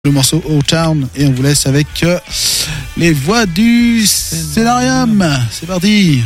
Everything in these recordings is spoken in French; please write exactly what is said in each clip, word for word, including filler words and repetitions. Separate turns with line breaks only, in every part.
Le morceau O-Town et on vous laisse avec euh, les voix du scénarium. C'est parti.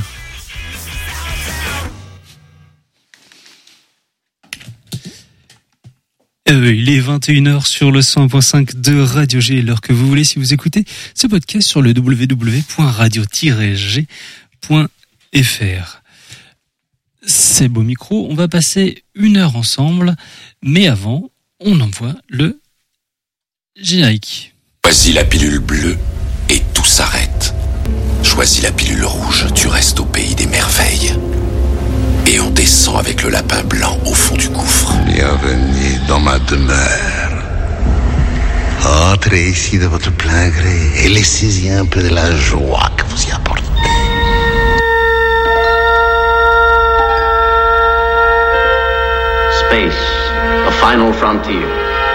Euh, il est vingt et une heures sur le cent un point cinq de Radio G, l'heure que vous voulez si vous écoutez ce podcast sur le w w w point radio tiret g point f r. C'est beau micro, on va passer une heure ensemble, mais avant, on envoie le générique.
Choisis la pilule bleue et tout s'arrête. Choisis la pilule rouge, tu restes au pays des merveilles. Et on descend avec le lapin blanc au fond du gouffre.
Bienvenue dans ma demeure. Entrez ici de votre plein gré et laissez-y un peu de la joie que vous y apportez.
Space, the final frontier.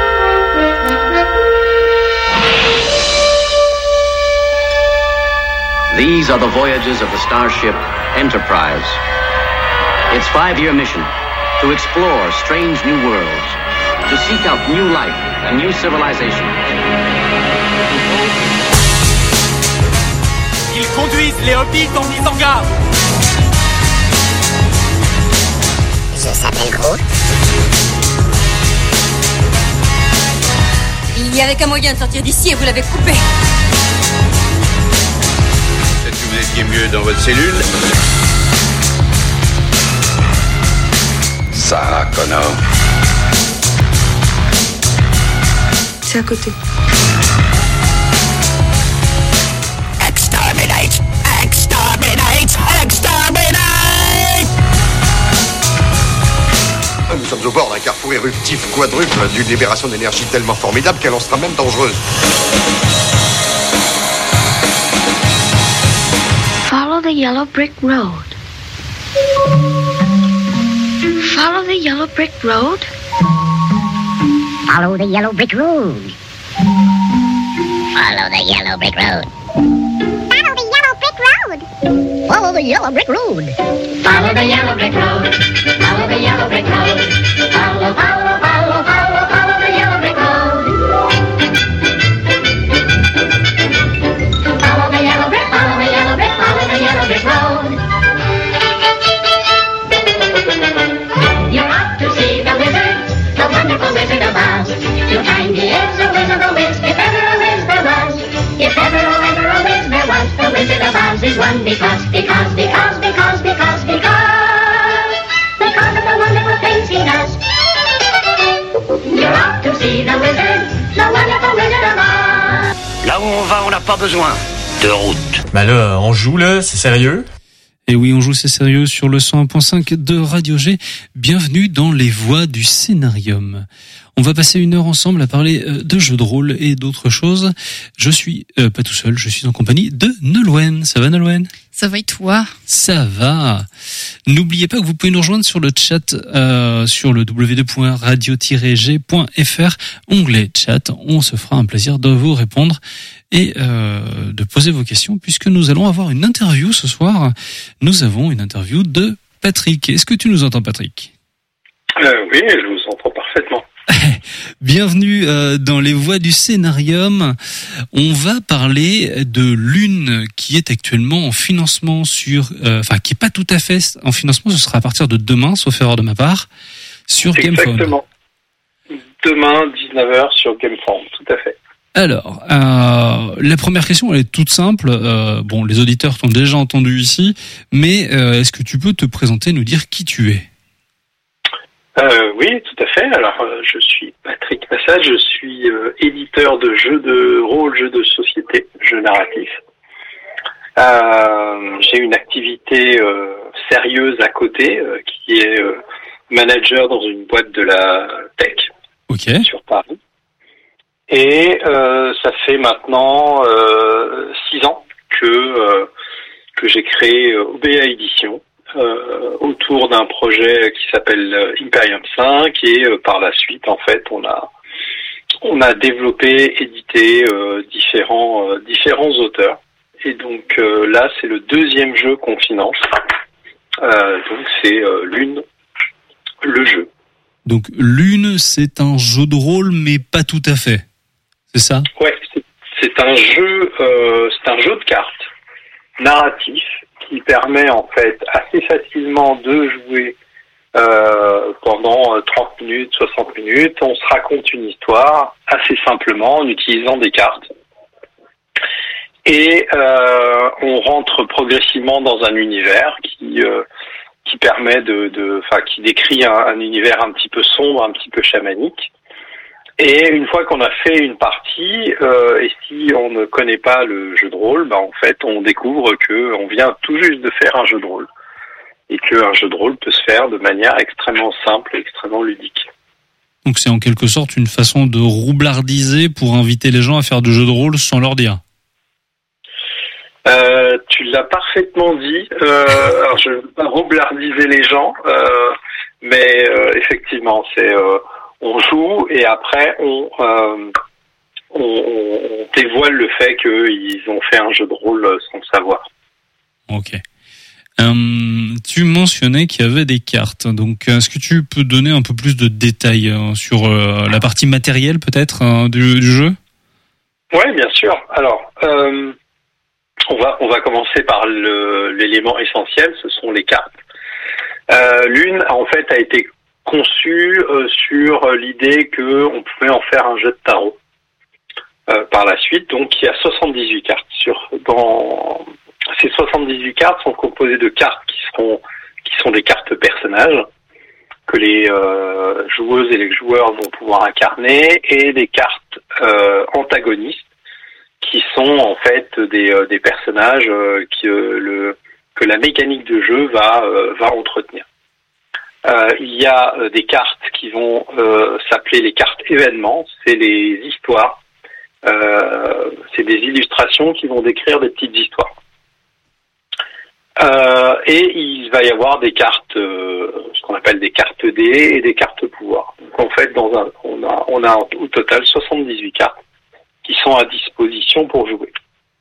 These are the voyages of the starship Enterprise. Its five-year mission, to explore strange new worlds, to seek out new life and new civilizations.
Ils conduisent les hobbits en mise en garde.
Je s'appelle Groot.
Il n'y avait qu'un moyen de sortir d'ici et vous l'avez coupé.
Peut-être que vous étiez mieux dans votre cellule.
Sarah Connor.
C'est à côté.
Exterminate! Exterminate! Exterminate!
Nous sommes au bord d'un carrefour éruptif quadruple d'une libération d'énergie tellement formidable qu'elle en sera même dangereuse.
Follow the yellow brick road. Follow the yellow brick road.
Follow the yellow brick road.
Follow the yellow brick road.
Follow the yellow brick road.
Follow the yellow brick road. Follow the yellow brick road. Follow, follow, follow, follow, follow the yellow brick road. Follow the yellow brick, follow the yellow brick, follow the yellow brick road. You're off to see the wizard, the wonderful Wizard of Oz. You'll find he is a wizard, a whiz, if ever a whiz there was. If ever, oh, ever a whiz there was, the Wizard of Oz is one because, because, because, because, because, because, because of the wonderful things he does. You're off to see the wizard, the wonderful Wizard of Oz.
Là où on va, on n'a pas besoin de route.
Bah là, on joue là, c'est sérieux?
Et oui, on joue, c'est sérieux sur le cent un point cinq de Radio G. Bienvenue dans les voix du scénarium. On va passer une heure ensemble à parler de jeux de rôle et d'autres choses. Je suis euh, pas tout seul, je suis en compagnie de Nolwenn. Ça va, Nolwenn ?
Ça va et toi ?
Ça va. N'oubliez pas que vous pouvez nous rejoindre sur le chat, euh, sur le w w w point radio tiret g point f r, onglet chat. On se fera un plaisir de vous répondre et euh, de poser vos questions, puisque nous allons avoir une interview ce soir. Nous avons une interview de Patrick. Est-ce que tu nous entends, Patrick ?
euh, Oui, je vous entends parfaitement.
Bienvenue euh, dans les voix du scénarium. On va parler de l'une qui est actuellement en financement sur, euh, enfin qui est pas tout à fait en financement. Ce sera à partir de demain, sauf erreur de ma part, sur Gamefound.
Exactement. Demain, dix-neuf heures sur Gamefound, tout à fait.
Alors, euh, la première question, elle est toute simple. Euh, bon, les auditeurs t'ont déjà entendu ici, mais euh, est-ce que tu peux te présenter, nous dire qui tu es ?
Euh, oui, tout à fait. Alors, euh, je suis Patrick Massad, je suis euh, éditeur de jeux de rôle, jeux de société, jeux narratifs. Euh, j'ai une activité euh, sérieuse à côté, euh, qui est euh, manager dans une boîte de la tech,
okay,
sur Paris. Et euh, ça fait maintenant euh, six ans que euh, que j'ai créé O B A Édition. Euh, autour d'un projet qui s'appelle Imperium cinq et euh, par la suite en fait on a on a développé, édité euh, différents euh, différents auteurs et donc euh, là c'est le deuxième jeu qu'on finance, euh, donc c'est euh, Lune, le jeu.
Donc Lune, c'est un jeu de rôle mais pas tout à fait. C'est ça ?
Ouais, c'est, c'est un jeu, euh, c'est un jeu de cartes narratif qui permet en fait assez facilement de jouer euh, pendant trente minutes, soixante minutes. On se raconte une histoire assez simplement en utilisant des cartes. Et euh, on rentre progressivement dans un univers qui euh, qui permet de, de, enfin, qui décrit un, un univers un petit peu sombre, un petit peu chamanique. Et une fois qu'on a fait une partie, euh, et si on ne connaît pas le jeu de rôle, ben en fait, on découvre que on vient tout juste de faire un jeu de rôle, et qu'un jeu de rôle peut se faire de manière extrêmement simple et extrêmement ludique.
Donc c'est en quelque sorte une façon de roublardiser pour inviter les gens à faire du jeu de rôle sans leur dire.
Euh, tu l'as parfaitement dit. Euh, alors je ne veux pas roublardiser les gens, euh, mais euh, effectivement, c'est euh, on joue et après on, euh, on, on dévoile le fait qu'ils ont fait un jeu de rôle sans le savoir.
Ok. Euh, tu mentionnais qu'il y avait des cartes. Donc, est-ce que tu peux donner un peu plus de détails euh, sur euh, la partie matérielle peut-être euh, du, du jeu ?
Oui, bien sûr. Alors. Euh, On va, on va commencer par le, l'élément essentiel, ce sont les cartes. Euh, l'une, en fait, a été conçue euh, sur l'idée qu'on pouvait en faire un jeu de tarot. Euh, par la suite, donc, il y a soixante-dix-huit cartes. Sur, dans, ces soixante-dix-huit cartes sont composées de cartes qui seront, qui sont des cartes personnages, que les euh, joueuses et les joueurs vont pouvoir incarner, et des cartes euh, antagonistes, qui sont en fait des, euh, des personnages euh, qui, euh, le, que la mécanique de jeu va, euh, va entretenir. Euh, il y a euh, des cartes qui vont euh, s'appeler les cartes événements, c'est les histoires, euh, c'est des illustrations qui vont décrire des petites histoires. Euh, et il va y avoir des cartes, euh, ce qu'on appelle des cartes dés et des cartes pouvoir. Donc en fait, dans un, on a, on a au total soixante-dix-huit cartes qui sont à disposition pour jouer.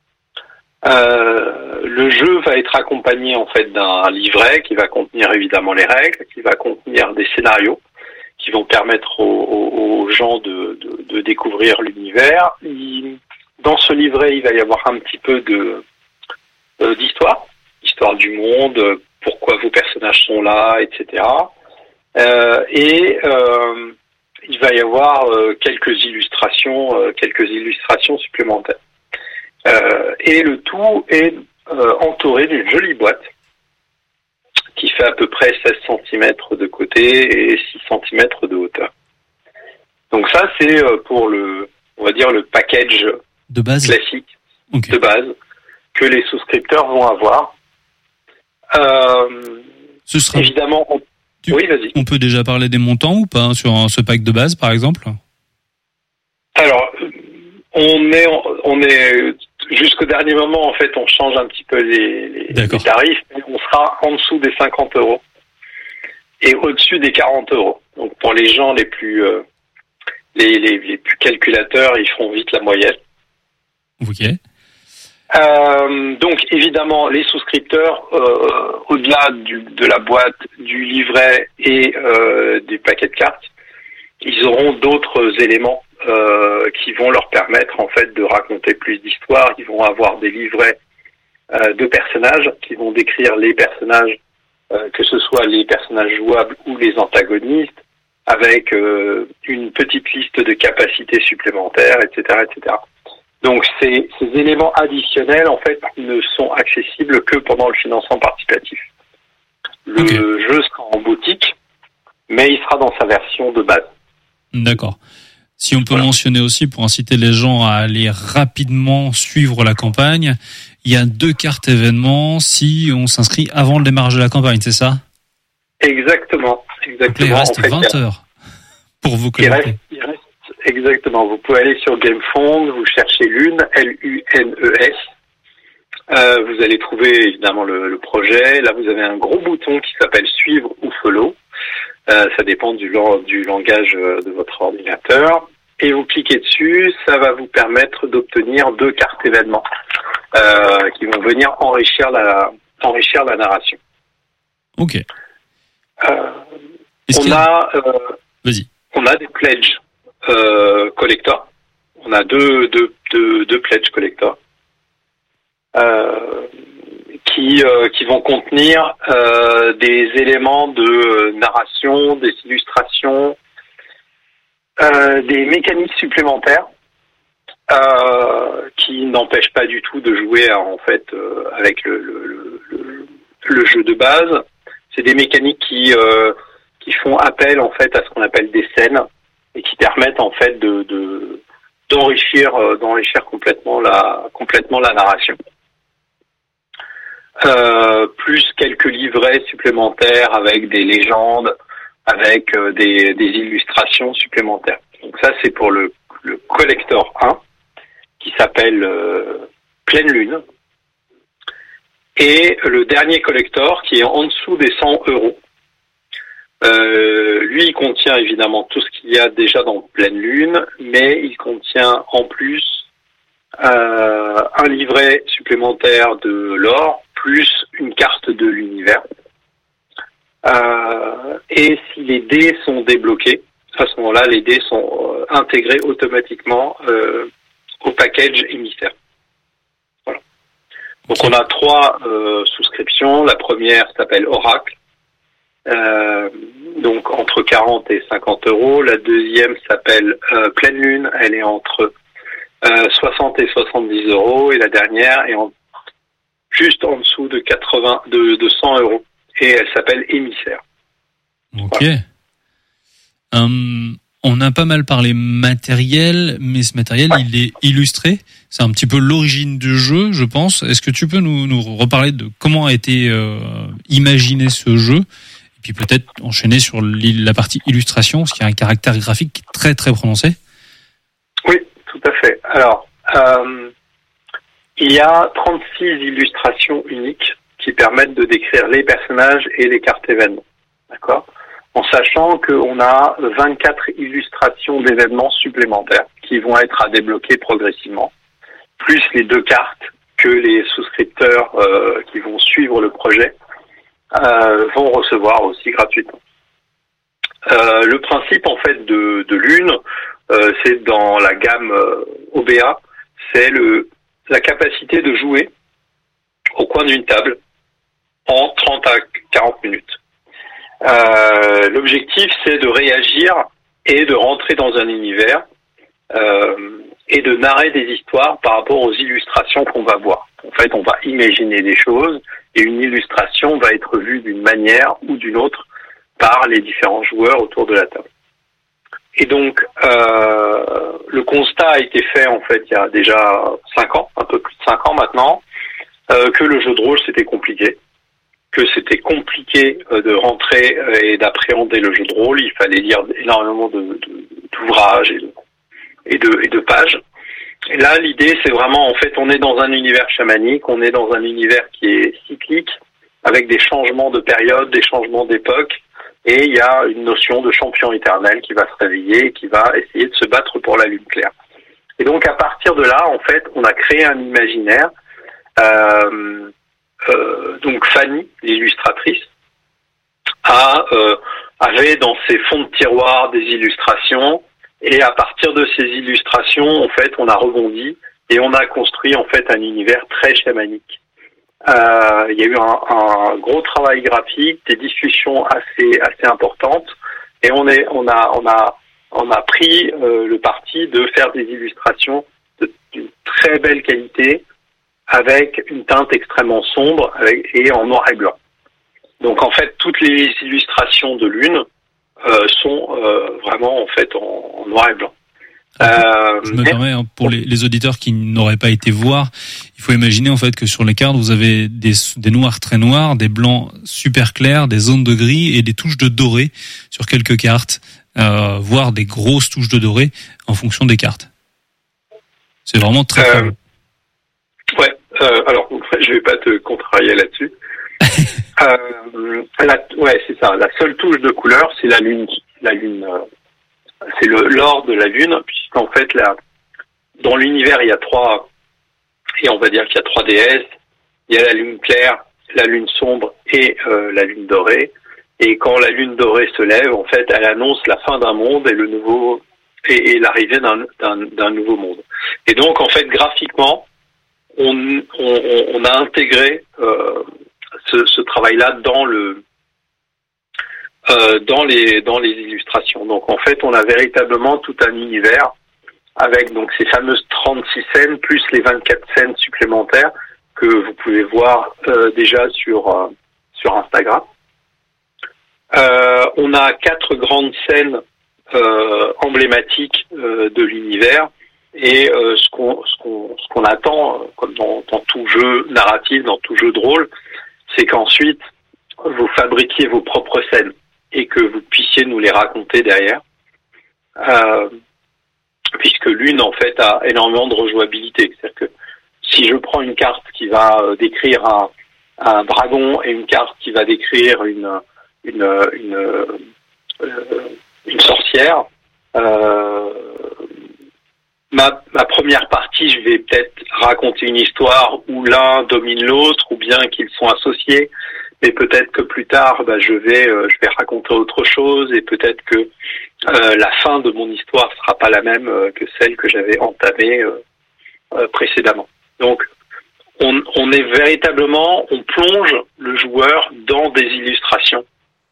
Euh, le jeu va être accompagné en fait d'un livret qui va contenir évidemment les règles, qui va contenir des scénarios qui vont permettre aux, aux, aux gens de, de, de découvrir l'univers. Il, dans ce livret, il va y avoir un petit peu de euh, d'histoire, histoire du monde, pourquoi vos personnages sont là, et cetera. Euh, et euh, il va y avoir euh, quelques illustrations, euh, quelques illustrations supplémentaires. Euh, et le tout est euh, entouré d'une jolie boîte qui fait à peu près seize centimètres de côté et six centimètres de hauteur. Donc ça, c'est euh, pour le, on va dire le package
de base
classique
okay.
de base que les souscripteurs vont avoir. Euh,
Ce sera
évidemment. On...
Tu...
Oui, vas-y.
On peut déjà parler des montants ou pas sur ce pack de base, par exemple ?
Alors, on est, on est jusqu'au dernier moment, en fait, on change un petit peu les, les, les tarifs. On sera en dessous des cinquante euros et au-dessus des quarante euros. Donc, pour les gens les plus, euh, les, les, les plus calculateurs, ils feront vite la moyenne.
Ok.
Euh, donc évidemment les souscripteurs euh, au-delà du, de la boîte, du livret et euh, des paquets de cartes, ils auront d'autres éléments euh, qui vont leur permettre en fait de raconter plus d'histoires. Ils vont avoir des livrets euh, de personnages qui vont décrire les personnages, euh, que ce soit les personnages jouables ou les antagonistes, avec euh, une petite liste de capacités supplémentaires, et cetera, et cetera. Donc ces, ces éléments additionnels, en fait, ne sont accessibles que pendant le financement participatif. Le okay. jeu sera en boutique, mais il sera dans sa version de base.
D'accord. Si on peut voilà. mentionner aussi, pour inciter les gens à aller rapidement suivre la campagne, il y a deux cartes événements si on s'inscrit avant le démarrage de la campagne, c'est ça ?
Exactement. Exactement.
Donc là, il reste en fait, vingt heures pour vous connecter.
Il reste Exactement. Vous pouvez aller sur GameFound, vous cherchez Lune, L U N E S. Euh, vous allez trouver évidemment le, le projet. Là, vous avez un gros bouton qui s'appelle Suivre ou Follow. Euh, ça dépend du, du langage de votre ordinateur. Et vous cliquez dessus, ça va vous permettre d'obtenir deux cartes événements euh, qui vont venir enrichir la, enrichir la narration.
Ok.
Euh, on a, a... Euh,
Vas-y.
On a des pledges. Euh, collector, on a deux, deux, deux, deux pledge collector euh, qui, euh, qui vont contenir euh, des éléments de narration, des illustrations, euh, des mécaniques supplémentaires euh, qui n'empêchent pas du tout de jouer en fait euh, avec le, le, le, le jeu de base. C'est des mécaniques qui euh, qui font appel en fait à ce qu'on appelle des scènes et qui permettent en fait de, de d'enrichir euh, d'enrichir complètement la complètement la narration. Euh, plus quelques livrets supplémentaires avec des légendes, avec euh, des, des illustrations supplémentaires. Donc ça c'est pour le, le collector un qui s'appelle euh, Pleine Lune. Et le dernier collector qui est en dessous des cent euros. Euh, lui, il contient évidemment tout ce qu'il y a déjà dans Pleine Lune, mais il contient en plus euh, un livret supplémentaire de l'or, plus une carte de l'univers. Euh, et si les dés sont débloqués, à ce moment-là, les dés sont euh, intégrés automatiquement euh, au package émissaire. Voilà. Donc on a trois euh, souscriptions. La première s'appelle Oracle. Euh, donc entre quarante et cinquante euros. La deuxième s'appelle euh, Pleine Lune, elle est entre euh, soixante et soixante-dix euros, et la dernière est en, juste en dessous de quatre-vingts, de, de cent euros, et elle s'appelle Émissaire.
Ok. Voilà. Hum, on a pas mal parlé matériel, mais ce matériel, ouais. il est illustré. C'est un petit peu l'origine du jeu, je pense. Est-ce que tu peux nous, nous reparler de comment a été euh, imaginé ce jeu? Et puis peut-être enchaîner sur la partie illustration, parce qu'il y a un caractère graphique très très prononcé.
Oui, tout à fait. Alors, euh, il y a trente-six illustrations uniques qui permettent de décrire les personnages et les cartes événements. D'accord ? En sachant qu'on a vingt-quatre illustrations d'événements supplémentaires qui vont être à débloquer progressivement, plus les deux cartes que les souscripteurs euh, qui vont suivre le projet Euh, vont recevoir aussi gratuitement. Euh, le principe en fait de, de Lune, euh, c'est dans la gamme euh, O B A, c'est le la capacité de jouer au coin d'une table en trente à quarante minutes. Euh, l'objectif c'est de réagir et de rentrer dans un univers euh, et de narrer des histoires par rapport aux illustrations qu'on va voir. En fait, on va imaginer des choses et une illustration va être vue d'une manière ou d'une autre par les différents joueurs autour de la table. Et donc, euh, le constat a été fait en fait il y a déjà cinq ans, un peu plus de cinq ans maintenant, euh, que le jeu de rôle c'était compliqué, que c'était compliqué euh, de rentrer et d'appréhender le jeu de rôle. Il fallait lire énormément de, de, d'ouvrages et de, et de, et de pages. Et là, l'idée, c'est vraiment, en fait, on est dans un univers chamanique, on est dans un univers qui est cyclique, avec des changements de période, des changements d'époque, et il y a une notion de champion éternel qui va se réveiller et qui va essayer de se battre pour la lune claire. Et donc, à partir de là, en fait, on a créé un imaginaire. Euh, euh, donc, Fanny, l'illustratrice, a, euh, avait dans ses fonds de tiroir des illustrations. Et à partir de ces illustrations, en fait, on a rebondi et on a construit en fait un univers très chamanique. Euh, il y a eu un, un gros travail graphique, des discussions assez assez importantes, et on est on a on a on a pris euh, le parti de faire des illustrations de, d'une très belle qualité, avec une teinte extrêmement sombre avec, et en noir et blanc. Donc en fait, toutes les illustrations de Lune Euh, sont euh, vraiment en fait en, en noir et blanc.
Euh, je me mais... permets, hein, pour les, les auditeurs qui n'auraient pas été voir, il faut imaginer en fait que sur les cartes vous avez des, des noirs très noirs, des blancs super clairs, des zones de gris et des touches de doré sur quelques cartes, euh, voire des grosses touches de doré en fonction des cartes. C'est vraiment très
euh,
faible.
Ouais. Euh, alors je vais pas te contrarier là-dessus. euh, la, ouais, c'est ça. La seule touche de couleur, c'est la lune. La lune, euh, c'est le l'or de la lune, puisqu'en fait, la, dans l'univers, il y a trois, et on va dire qu'il y a trois déesses. Il y a la lune claire, la lune sombre et euh, la lune dorée. Et quand la lune dorée se lève, en fait, elle annonce la fin d'un monde et le nouveau et, et l'arrivée d'un, d'un, d'un nouveau monde. Et donc, en fait, graphiquement, on, on, on a intégré euh, ce, ce travail-là dans le euh, dans les dans les illustrations. Donc, en fait, on a véritablement tout un univers avec donc ces fameuses trente-six scènes plus les vingt-quatre scènes supplémentaires que vous pouvez voir euh, déjà sur euh, sur Instagram. Euh, on a quatre grandes scènes euh, emblématiques euh, de l'univers et euh, ce qu'on ce qu'on ce qu'on attend euh, comme dans, dans tout jeu narratif, dans tout jeu de rôle, c'est qu'ensuite vous fabriquiez vos propres scènes et que vous puissiez nous les raconter derrière. Euh, puisque l'une en fait a énormément de rejouabilité, c'est-à-dire que si je prends une carte qui va euh, décrire un, un dragon et une carte qui va décrire une une une, euh, une sorcière, euh, ma ma première partie, je vais peut-être raconter une histoire où l'un domine l'autre ou bien qu'ils sont associés, mais peut-être que plus tard, bah, je vais euh, je vais raconter autre chose et peut-être que euh, la fin de mon histoire sera pas la même euh, que celle que j'avais entamée euh, euh, précédemment. Donc on, on est véritablement, on plonge le joueur dans des illustrations,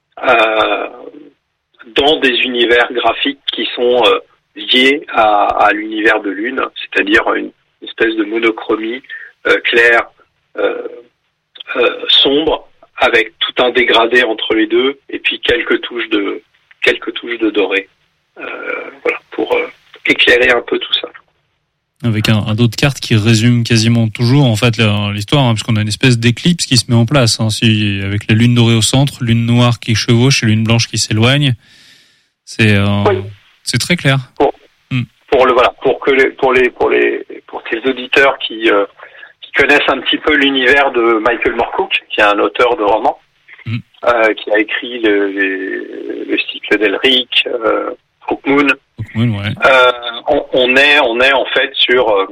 euh, dans des univers graphiques qui sont euh, liés à, à l'univers de Lune, c'est-à-dire une, une espèce de monochromie euh, claire, euh, euh, sombre, avec tout un dégradé entre les deux, et puis quelques touches de quelques touches de doré, euh, voilà, pour euh, éclairer un peu tout ça.
Avec un, un dos de cartes qui résume quasiment toujours en fait l'histoire, hein, puisqu'on a une espèce d'éclipse qui se met en place, hein, si, avec la lune dorée au centre, lune noire qui chevauche et lune blanche qui s'éloigne. C'est euh, oui. C'est très clair.
Pour, hmm. pour le voilà, pour que les, pour les pour les pour ces auditeurs qui euh, qui connaissent un petit peu l'univers de Michael Moorcock, qui est un auteur de romans, hmm. euh, qui a écrit le, le, le cycle d'Elric, euh, Hawkmoon.
Hawkmoon, ouais.
Euh, on, on est on est en fait sur euh,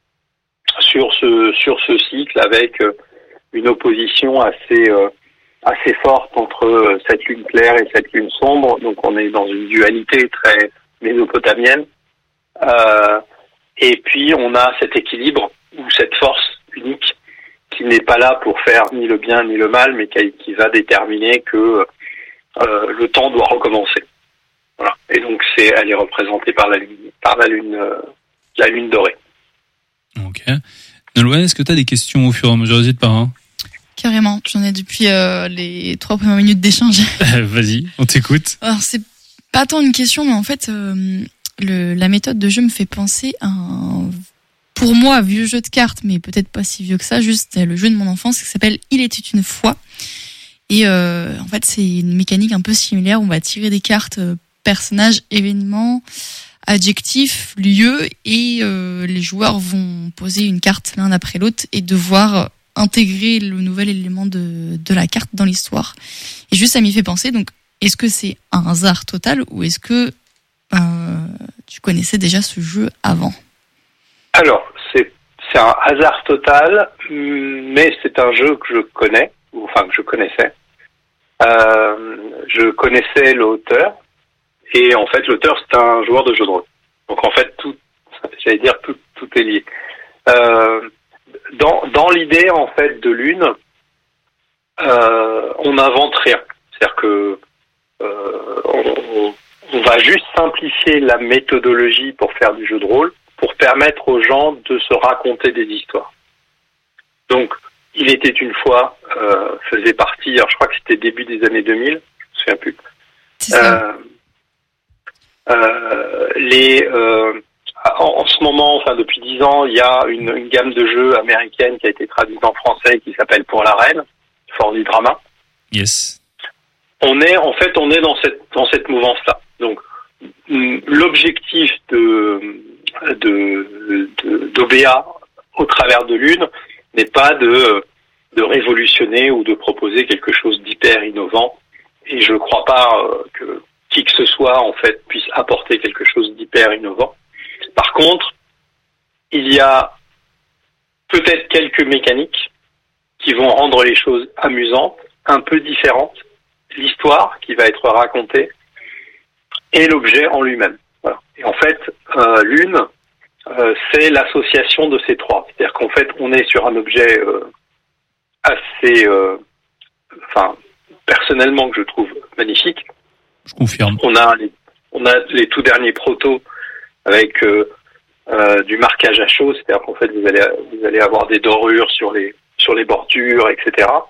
sur ce sur ce cycle avec euh, une opposition assez euh, assez forte entre euh, cette lune claire et cette lune sombre. Donc on est dans une dualité très mésopotamienne. Euh, et puis on a cet équilibre ou cette force unique qui n'est pas là pour faire ni le bien ni le mal, mais qui, qui va déterminer que euh, le temps doit recommencer. Voilà. Et donc c'est, elle est représentée par la lune, par la lune, euh, la lune dorée.
Ok. Nolwenn, est-ce que tu as des questions au fur et à mesure, n'hésite pas, hein?
Carrément, j'en ai depuis euh, les trois premières minutes d'échange.
Vas-y, on t'écoute.
Alors c'est pas tant une question, mais en fait, euh, le, la méthode de jeu me fait penser à un, pour moi, vieux jeu de cartes, mais peut-être pas si vieux que ça, juste le jeu de mon enfance qui s'appelle Il était une fois. Et euh, en fait, c'est une mécanique un peu similaire. On va tirer des cartes euh, personnages, événements, adjectifs, lieux, et euh, les joueurs vont poser une carte l'un après l'autre et devoir intégrer le nouvel élément de, de la carte dans l'histoire. Et juste, ça m'y fait penser, donc, est-ce que c'est un hasard total ou est-ce que euh, tu connaissais déjà ce jeu avant ?
Alors, c'est, c'est un hasard total, mais c'est un jeu que je connais, ou enfin que je connaissais. Euh, je connaissais l'auteur, et en fait, l'auteur, c'est un joueur de jeu de rôle. Donc, en fait, tout, j'allais dire, tout, tout est lié. Euh, dans, dans l'idée, en fait, de Lune, euh, on n'invente rien. C'est-à-dire que euh, on, on va juste simplifier la méthodologie pour faire du jeu de rôle, pour permettre aux gens de se raconter des histoires. Donc, Il était une fois euh, faisait partie, alors je crois que c'était début des années deux mille, je me souviens plus. Euh, euh, les, euh, en, en ce moment, enfin depuis dix ans, il y a une, une gamme de jeux américaine qui a été traduite en français qui s'appelle Pour la Reine, Fort du Drama.
Yes.
On est, en fait, on est dans cette, dans cette mouvance-là. Donc, l'objectif de, de, de, d'O B A au travers de Lune n'est pas de, de révolutionner ou de proposer quelque chose d'hyper innovant. Et je ne crois pas que qui que ce soit, en fait, puisse apporter quelque chose d'hyper innovant. Par contre, il y a peut-être quelques mécaniques qui vont rendre les choses amusantes, un peu différentes, l'histoire qui va être racontée et l'objet en lui-même. Voilà. Et en fait, euh, l'une, euh, c'est l'association de ces trois. C'est-à-dire qu'en fait, on est sur un objet euh, assez, euh, enfin, personnellement que je trouve magnifique.
Je confirme.
On a les, on a les tout derniers protos avec euh, euh, du marquage à chaud, c'est-à-dire qu'en fait, vous allez, vous allez avoir des dorures sur les, sur les bordures, et cetera.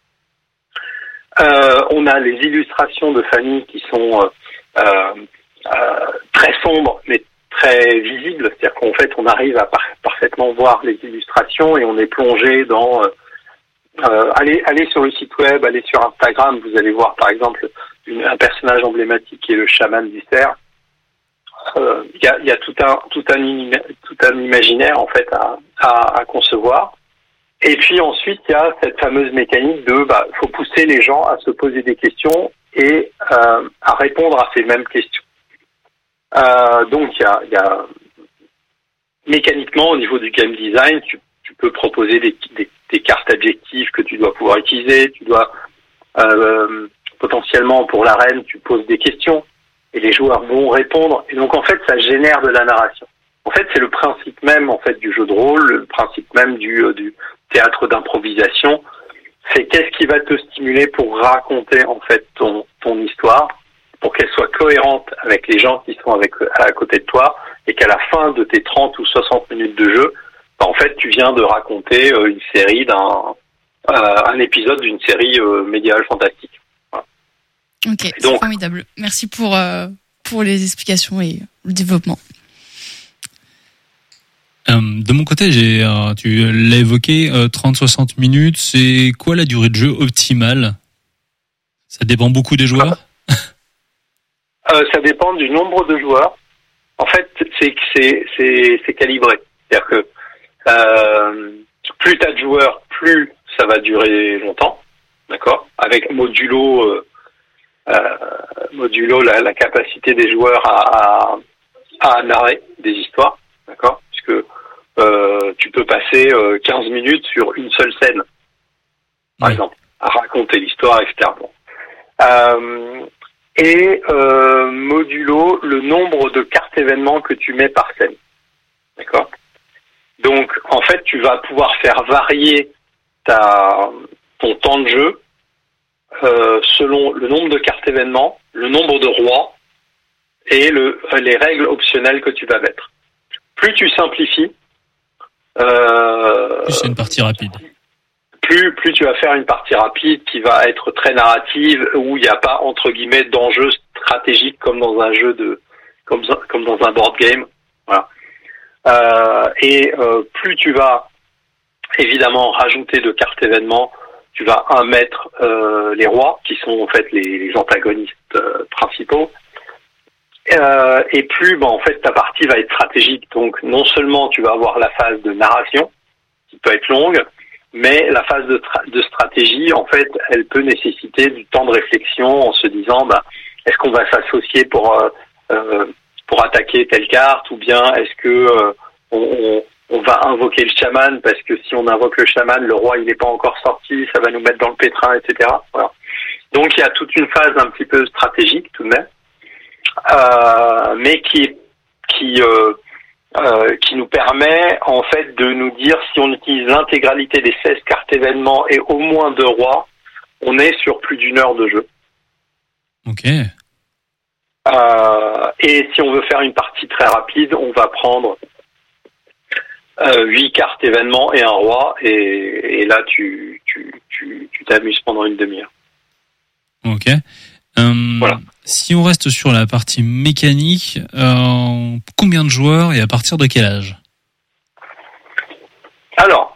Euh, on a les illustrations de famille qui sont euh, euh, euh, très sombres, mais très visibles. C'est-à-dire qu'en fait, on arrive à par- parfaitement voir les illustrations et on est plongé dans... Euh, euh, allez, allez sur le site web, allez sur Instagram, vous allez voir par exemple une, un personnage emblématique qui est le chaman du cerf. Il euh, y, a, y a tout un, tout un, tout un imaginaire en fait à, à, à concevoir. Et puis ensuite, il y a cette fameuse mécanique de, bah, faut pousser les gens à se poser des questions et euh, à répondre à ces mêmes questions. Euh, donc, il y a, il y a mécaniquement au niveau du game design, tu, tu peux proposer des, des, des cartes adjectives que tu dois pouvoir utiliser. Tu dois euh, potentiellement pour l'arène, tu poses des questions et les joueurs vont répondre. Et donc en fait, ça génère de la narration. En fait, c'est le principe même en fait du jeu de rôle, le principe même du, euh, du théâtre d'improvisation. C'est qu'est-ce qui va te stimuler pour raconter en fait ton ton histoire, pour qu'elle soit cohérente avec les gens qui sont avec à côté de toi, et qu'à la fin de tes trente ou soixante minutes de jeu, bah, en fait, tu viens de raconter euh, une série d'un euh, un épisode d'une série euh, médiévale fantastique. Voilà.
Ok, c'est donc formidable. Merci pour euh, pour les explications et le développement.
Euh, de mon côté, j'ai, euh, tu l'as évoqué, euh, trente à soixante minutes. C'est quoi la durée de jeu optimale? Ça dépend beaucoup des joueurs.
euh, Ça dépend du nombre de joueurs. En fait, c'est c'est c'est, c'est calibré. C'est-à-dire que euh, plus t'as de joueurs, plus ça va durer longtemps, d'accord. Avec modulo, euh, euh, modulo la, la capacité des joueurs à, à à narrer des histoires, d'accord. Que euh, tu peux passer euh, quinze minutes sur une seule scène, par oui. exemple, à raconter l'histoire, et cetera. Bon. Euh, et euh, modulo le nombre de cartes événements que tu mets par scène, d'accord. Donc, en fait, tu vas pouvoir faire varier ta ton temps de jeu euh, selon le nombre de cartes événements, le nombre de rois et le les règles optionnelles que tu vas mettre. Plus tu simplifies, euh,
plus c'est une partie rapide.
Plus, plus tu vas faire une partie rapide qui va être très narrative, où il n'y a pas entre guillemets d'enjeu stratégique comme dans un jeu de, comme comme dans un board game. Voilà. Euh, et euh, plus tu vas évidemment rajouter de cartes événements, tu vas un mettre euh, les rois qui sont en fait les, les antagonistes euh, principaux. Euh, et plus, bah, en fait, ta partie va être stratégique. Donc, non seulement tu vas avoir la phase de narration, qui peut être longue, mais la phase de, tra- de stratégie, en fait, elle peut nécessiter du temps de réflexion en se disant, bah, est-ce qu'on va s'associer pour euh, euh, pour attaquer telle carte, ou bien est-ce que euh, on, on, on va invoquer le chaman, parce que si on invoque le chaman, le roi il n'est pas encore sorti, ça va nous mettre dans le pétrin, et cetera. Voilà. Donc, il y a toute une phase un petit peu stratégique tout de même. Euh, mais qui qui euh, euh, qui nous permet en fait de nous dire si on utilise l'intégralité des seize cartes événements et au moins deux rois, on est sur plus d'une heure de jeu.
Ok.
Euh, et si on veut faire une partie très rapide, on va prendre euh, huit cartes événements et un roi, et, et là tu tu tu tu t'amuses pendant une demi-heure.
Ok. Euh, voilà. Si on reste sur la partie mécanique, euh, combien de joueurs et à partir de quel âge?
Alors,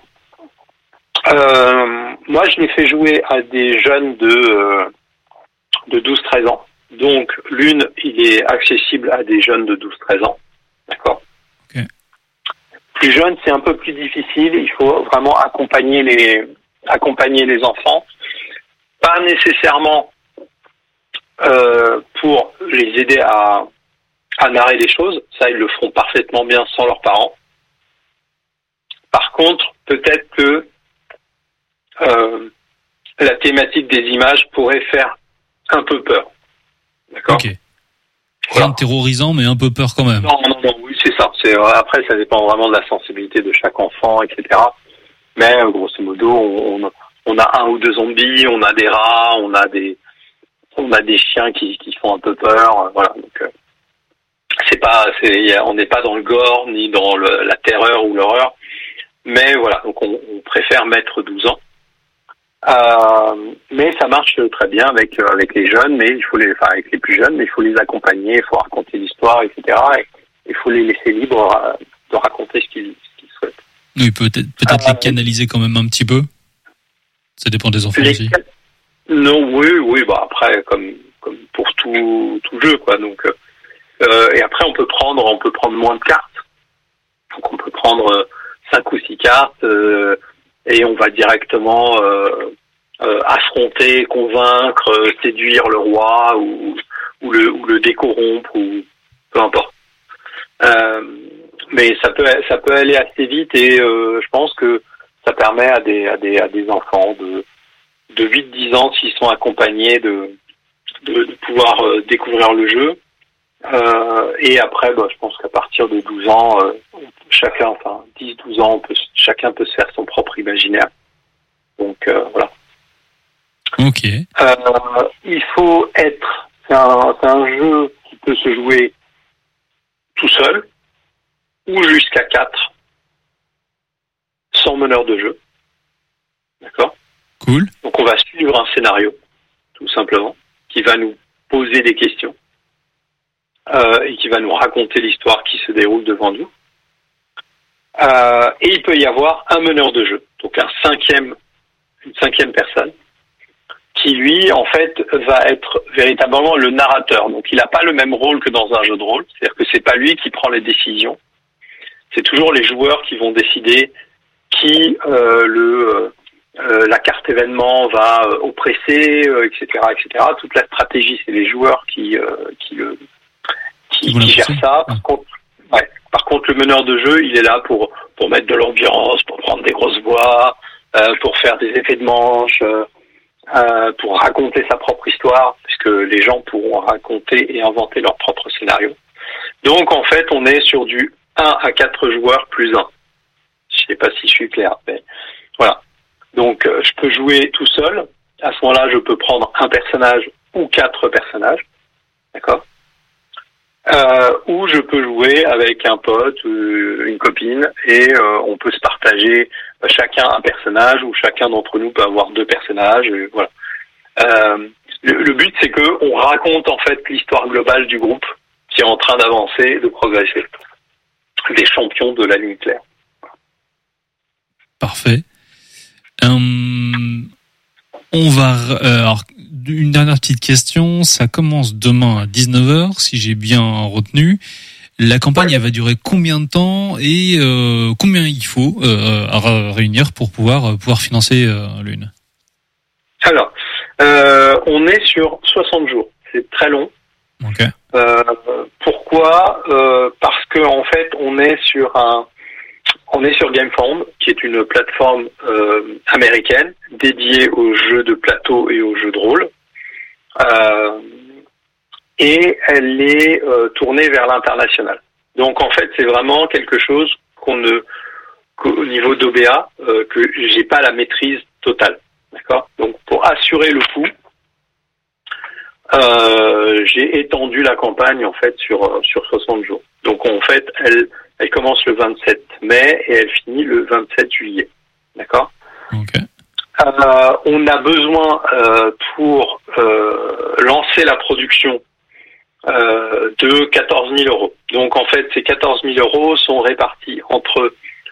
euh, moi je l'ai fait jouer à des jeunes de, euh, de douze à treize ans. Donc l'une, il est accessible à des jeunes de douze à treize ans. D'accord.
Okay.
Plus jeune, c'est un peu plus difficile. Il faut vraiment accompagner les, accompagner les enfants. Pas nécessairement Euh, pour les aider à, à narrer les choses. Ça, ils le feront parfaitement bien sans leurs parents. Par contre, peut-être que euh, la thématique des images pourrait faire un peu peur. D'accord ?
Okay. Rien de terrorisant, mais un peu peur quand même.
Non, non, non, oui, c'est ça. C'est, après, ça dépend vraiment de la sensibilité de chaque enfant, et cetera. Mais grosso modo, on, on a un ou deux zombies, on a des rats, on a des, on a des chiens qui, qui font un peu peur. Voilà. Donc, euh, c'est pas, c'est, on n'est pas dans le gore ni dans le, la terreur ou l'horreur. Mais voilà, donc on, on préfère mettre douze ans. Euh, mais ça marche très bien avec avec les jeunes, mais il faut les, enfin avec les plus jeunes, mais il faut les accompagner, il faut raconter l'histoire, et cetera. Et il faut les laisser libres de raconter ce qu'ils, ce qu'ils souhaitent.
Oui, peut-être peut-être euh, les canaliser quand même un petit peu. Ça dépend des enfants aussi.
Non, oui, oui, bah après comme comme pour tout tout jeu quoi. Donc euh, et après on peut prendre on peut prendre moins de cartes. Donc on peut prendre cinq ou six cartes. Euh, Et on va directement euh, euh, affronter, convaincre, euh, séduire le roi ou, ou, le, ou le décorrompre ou peu importe. Euh, mais ça peut ça peut aller assez vite et euh, je pense que ça permet à des à des à des enfants de de huit dix ans s'ils sont accompagnés de de, de pouvoir euh, découvrir le jeu. Euh, et après, bah, je pense qu'à partir de douze ans, euh, chacun, enfin dix douze ans, on peut, chacun peut se faire son propre imaginaire. Donc euh, voilà.
Ok.
Euh, il faut être, c'est un, c'est un jeu qui peut se jouer tout seul ou jusqu'à quatre, sans meneur de jeu. D'accord ?
Cool.
Donc on va suivre un scénario, tout simplement, qui va nous poser des questions. Euh, et qui va nous raconter l'histoire qui se déroule devant nous. Euh, et il peut y avoir un meneur de jeu, donc un cinquième, une cinquième personne, qui lui, en fait, va être véritablement le narrateur. Donc il n'a pas le même rôle que dans un jeu de rôle, c'est-à-dire que c'est pas lui qui prend les décisions, c'est toujours les joueurs qui vont décider qui euh, le euh, la carte événement va euh, oppresser, euh, et cetera, et cetera. Toute la stratégie, c'est les joueurs qui euh, qui le qui, qui gère ça. Par contre, ouais. Par contre, le meneur de jeu, il est là pour pour mettre de l'ambiance, pour prendre des grosses voix, euh, pour faire des effets de manche, euh, euh, pour raconter sa propre histoire, puisque les gens pourront raconter et inventer leur propre scénario. Donc, en fait, on est sur du un à quatre joueurs plus un. Je sais pas si je suis clair, mais voilà. Donc, euh, je peux jouer tout seul. À ce moment-là, je peux prendre un personnage ou quatre personnages. D'accord ? Euh, ou je peux jouer avec un pote, euh, une copine, et euh, on peut se partager euh, chacun un personnage, ou chacun d'entre nous peut avoir deux personnages. Et voilà. Euh, le, le but, c'est que on raconte en fait l'histoire globale du groupe qui est en train d'avancer, de progresser, des champions de la nuit claire.
Parfait. Hum, on va euh, alors une dernière petite question. Ça commence demain à dix-neuf heures, si j'ai bien retenu. La campagne, elle va durer combien de temps et euh, combien il faut euh, à réunir pour pouvoir euh, pouvoir financer euh, l'une?
Alors, euh, on est sur soixante jours. C'est très long.
Okay.
Euh, pourquoi euh, Parce que en fait, on est sur un, on est sur GameFound, qui est une plateforme euh, américaine dédiée aux jeux de plateau et aux jeux de rôle, euh, et elle est euh, tournée vers l'international. Donc en fait, c'est vraiment quelque chose qu'on ne, qu'au niveau d'O B A, euh, que j'ai pas la maîtrise totale, d'accord. Donc pour assurer le coup, Euh, j'ai étendu la campagne en fait sur sur soixante jours. Donc en fait, elle elle commence le vingt-sept mai et elle finit le vingt-sept juillet. D'accord.
Okay.
Euh, on a besoin euh, pour euh, lancer la production euh, de quatorze mille euros. Donc en fait, ces quatorze mille euros sont répartis entre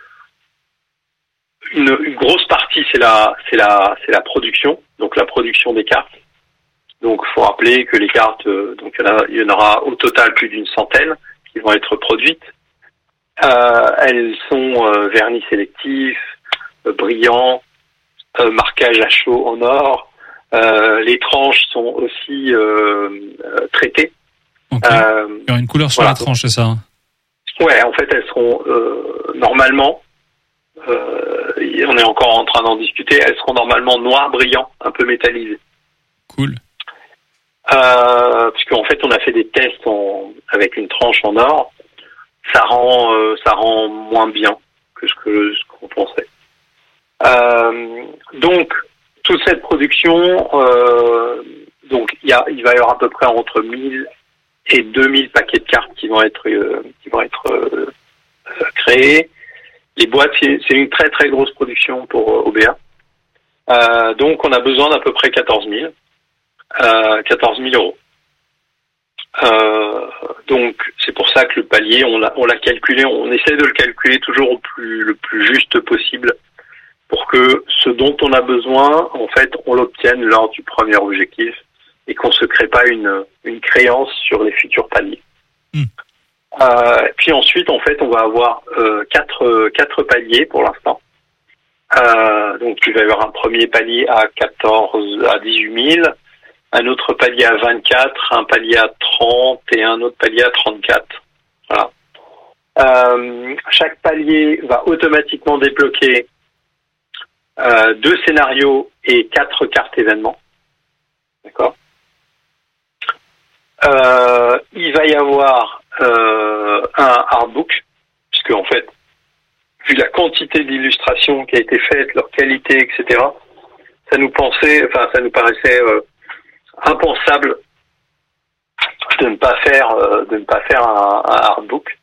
une, une grosse partie, c'est la c'est la c'est la production, donc la production des cartes. Donc, il faut rappeler que les cartes, euh, donc il y, en a, il y en aura au total plus d'une centaine qui vont être produites. Euh, elles sont euh, vernis sélectif, euh, brillant, euh, marquage à chaud en or. Euh, les tranches sont aussi euh, euh, traitées.
Okay. Euh, il y aura une couleur sur voilà. La tranche, c'est ça?
Ouais, en fait, elles seront euh, normalement, euh, on est encore en train d'en discuter, elles seront normalement noir brillant, un peu métallisées.
Cool.
Euh, puisqu'en fait, on a fait des tests en, avec une tranche en or. Ça rend, euh, ça rend moins bien que ce que ce qu'on pensait. Euh, donc, toute cette production, euh, donc il y a, il va y avoir à peu près entre mille et deux mille paquets de cartes qui vont être, euh, qui vont être euh, créés. Les boîtes, c'est, c'est une très très grosse production pour euh, O B A. Euh, donc, on a besoin d'à peu près quatorze mille, euh, quatorze mille euros. Euh, donc, c'est pour ça que le palier, on l'a, on l'a calculé, on essaie de le calculer toujours au plus, le plus juste possible pour que ce dont on a besoin, en fait, on l'obtienne lors du premier objectif et qu'on se crée pas une, une créance sur les futurs paliers. Mmh. Euh, puis ensuite, en fait, on va avoir euh, quatre, quatre paliers pour l'instant. Euh, donc, il va y avoir un premier palier à quatorze, à dix-huit mille, un autre palier à vingt-quatre, un palier à trente et un autre palier à trente-quatre. Voilà. Euh, chaque palier va automatiquement débloquer euh, deux scénarios et quatre cartes événements. D'accord. Euh, il va y avoir euh, un artbook, puisque en fait, vu la quantité d'illustrations qui a été faite, leur qualité, et cetera, ça nous pensait, enfin, ça nous paraissait euh, impensable de ne pas faire, euh, de ne pas faire un, un artbook.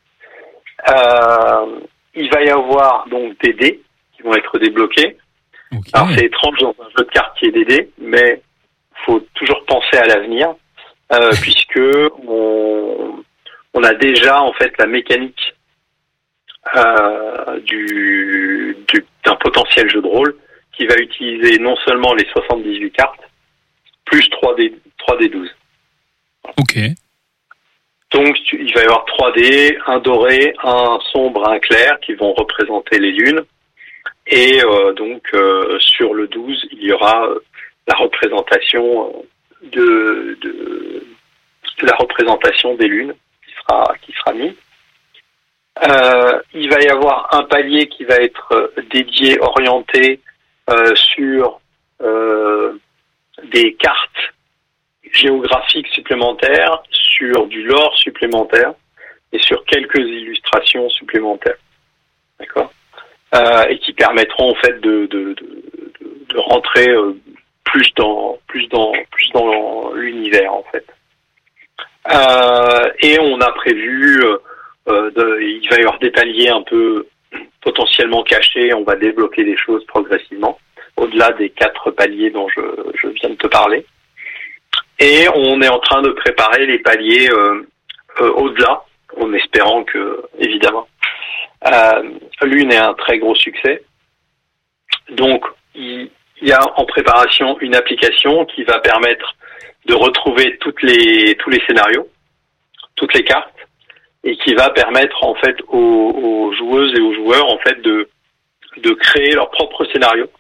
Euh, il va y avoir donc des dés qui vont être débloqués. Okay. Alors c'est étrange dans un jeu de cartes qui est des dés, mais faut toujours penser à l'avenir, euh, puisque on, on a déjà en fait la mécanique euh, du, du d'un potentiel jeu de rôle qui va utiliser non seulement les soixante-dix-huit cartes, plus trois D douze.
Ok.
Donc il va y avoir trois dés, un doré, un sombre, un clair, qui vont représenter les lunes. Et euh, donc euh, sur le douze, il y aura euh, la représentation de, de la représentation des lunes qui sera qui sera mise. Euh, il va y avoir un palier qui va être dédié, orienté euh, sur euh, des cartes géographiques supplémentaires, sur du lore supplémentaire et sur quelques illustrations supplémentaires. D'accord ? Euh, et qui permettront en fait de de, de, de rentrer euh, plus dans plus dans plus dans l'univers en fait. Euh, et on a prévu, euh, de, il va y avoir des paliers un peu potentiellement cachés. On va débloquer des choses progressivement au-delà des quatre paliers dont je je viens de te parler. Et on est en train de préparer les paliers euh, euh, au-delà, en espérant que évidemment. Euh, Lune est un très gros succès. Donc, il y a en préparation une application qui va permettre de retrouver toutes les, tous les scénarios, toutes les cartes, et qui va permettre, en fait, aux, aux joueuses et aux joueurs, en fait, de, de créer leur propre scénario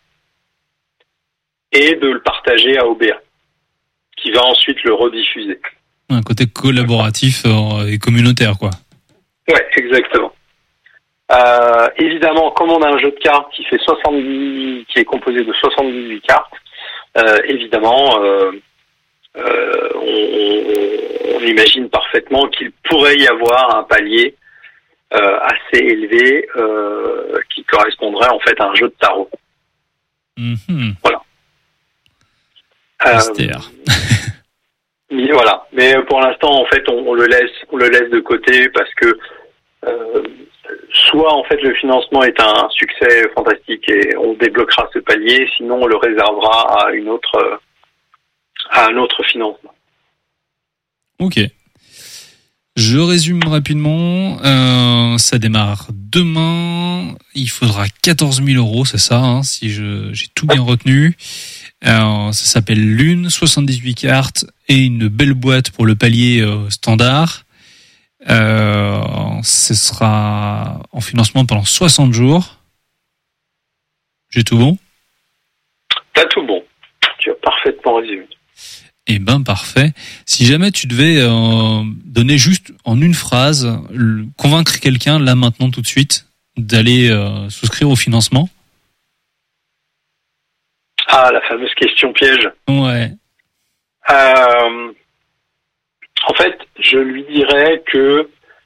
et de le partager à O B A, qui va ensuite le rediffuser.
Un côté collaboratif et communautaire, quoi.
Ouais, exactement. Euh, évidemment, comme on a un jeu de cartes qui fait soixante-dix, qui est composé de soixante-dix-huit cartes, euh, évidemment, euh, euh, on, on, on imagine parfaitement qu'il pourrait y avoir un palier euh, assez élevé euh, qui correspondrait en fait à un jeu de tarot.
Mm-hmm.
Voilà.
Mystère.
Euh, mais voilà. Mais pour l'instant, en fait, on, on le laisse, on le laisse de côté parce que euh, soit en fait le financement est un succès fantastique et on débloquera ce palier, sinon on le réservera à une autre à un autre financement.
Ok. Je résume rapidement. Euh, ça démarre demain. Il faudra quatorze mille euros, c'est ça, hein, si je j'ai tout bien retenu. Euh, ça s'appelle Lune, soixante-dix-huit cartes et une belle boîte pour le palier euh, standard. Euh, ce sera en financement pendant soixante jours. J'ai tout bon ?
T'as tout bon. Tu as parfaitement résumé.
Eh ben parfait. Si jamais tu devais euh, donner juste en une phrase, le, convaincre quelqu'un là maintenant tout de suite d'aller euh, souscrire au financement.
Ah, la fameuse question piège.
Ouais.
Euh, en fait, je lui dirais que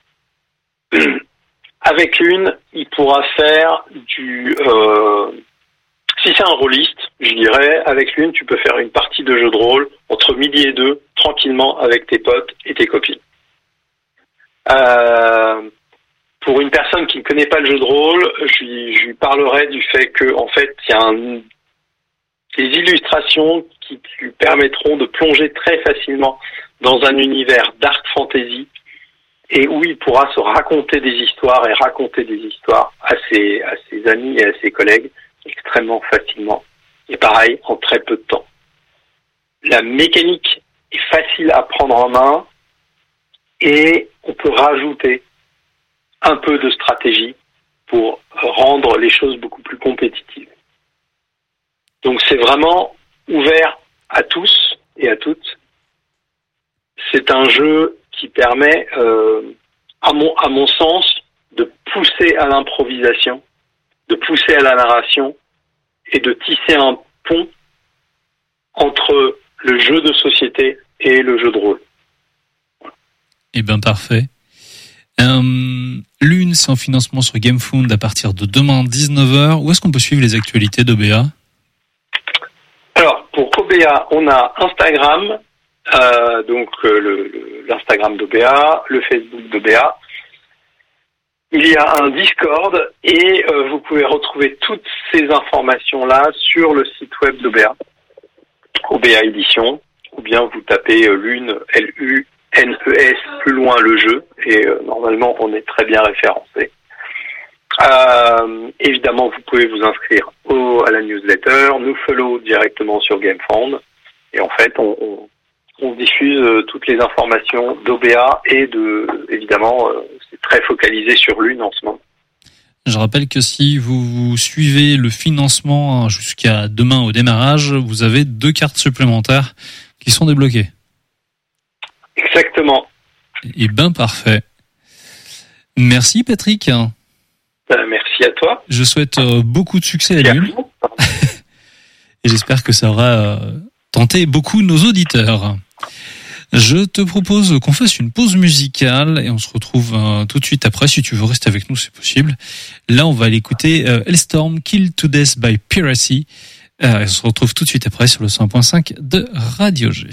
avec Lune, il pourra faire du... Euh, si c'est un rôliste, je dirais, avec Lune, tu peux faire une partie de jeu de rôle entre midi et deux, tranquillement, avec tes potes et tes copines. Euh, pour une personne qui ne connaît pas le jeu de rôle, je lui, je lui parlerai du fait que, en fait, il y a un, des illustrations qui lui permettront de plonger très facilement dans un univers dark fantasy et où il pourra se raconter des histoires et raconter des histoires à ses, à ses amis et à ses collègues extrêmement facilement. Et pareil, en très peu de temps. La mécanique est facile à prendre en main et on peut rajouter un peu de stratégie pour rendre les choses beaucoup plus compétitives. Donc c'est vraiment ouvert à tous et à toutes. C'est un jeu qui permet, euh, à mon, à mon sens, de pousser à l'improvisation, de pousser à la narration et de tisser un pont entre le jeu de société et le jeu de rôle.
Eh bien, parfait. Euh, Lune, c'est en financement sur GameFound à partir de demain dix-neuf heures. Où est-ce qu'on peut suivre les actualités d'O B A ?
Alors, pour O B A, on a Instagram, euh, donc euh, le, le, l'Instagram d'O B A, le Facebook d'O B A. Il y a un Discord et euh, vous pouvez retrouver toutes ces informations-là sur le site web d'O B A, O B A Édition, ou bien vous tapez euh, Lune, L U N E S, plus loin le jeu, et euh, normalement on est très bien référencé. Euh, évidemment, vous pouvez vous inscrire au, à la newsletter, nous follow directement sur GameFound, et en fait on, on, on diffuse euh, toutes les informations d'O B A et de, évidemment, euh, c'est très focalisé sur Lune en ce moment.
Je rappelle que si vous suivez le financement jusqu'à demain au démarrage, vous avez deux cartes supplémentaires qui sont débloquées.
Exactement.
Et ben parfait. Merci Patrick.
Ben, merci à toi.
Je souhaite euh, beaucoup de succès à Lune. Et j'espère que ça aura euh, tenté beaucoup nos auditeurs. Je te propose qu'on fasse une pause musicale et on se retrouve euh, tout de suite après. Si tu veux rester avec nous, c'est possible. Là, on va aller écouter euh, Hellstorm, Killed to Death by Piracy. Euh, et on se retrouve tout de suite après sur le cent un point cinq de Radio G.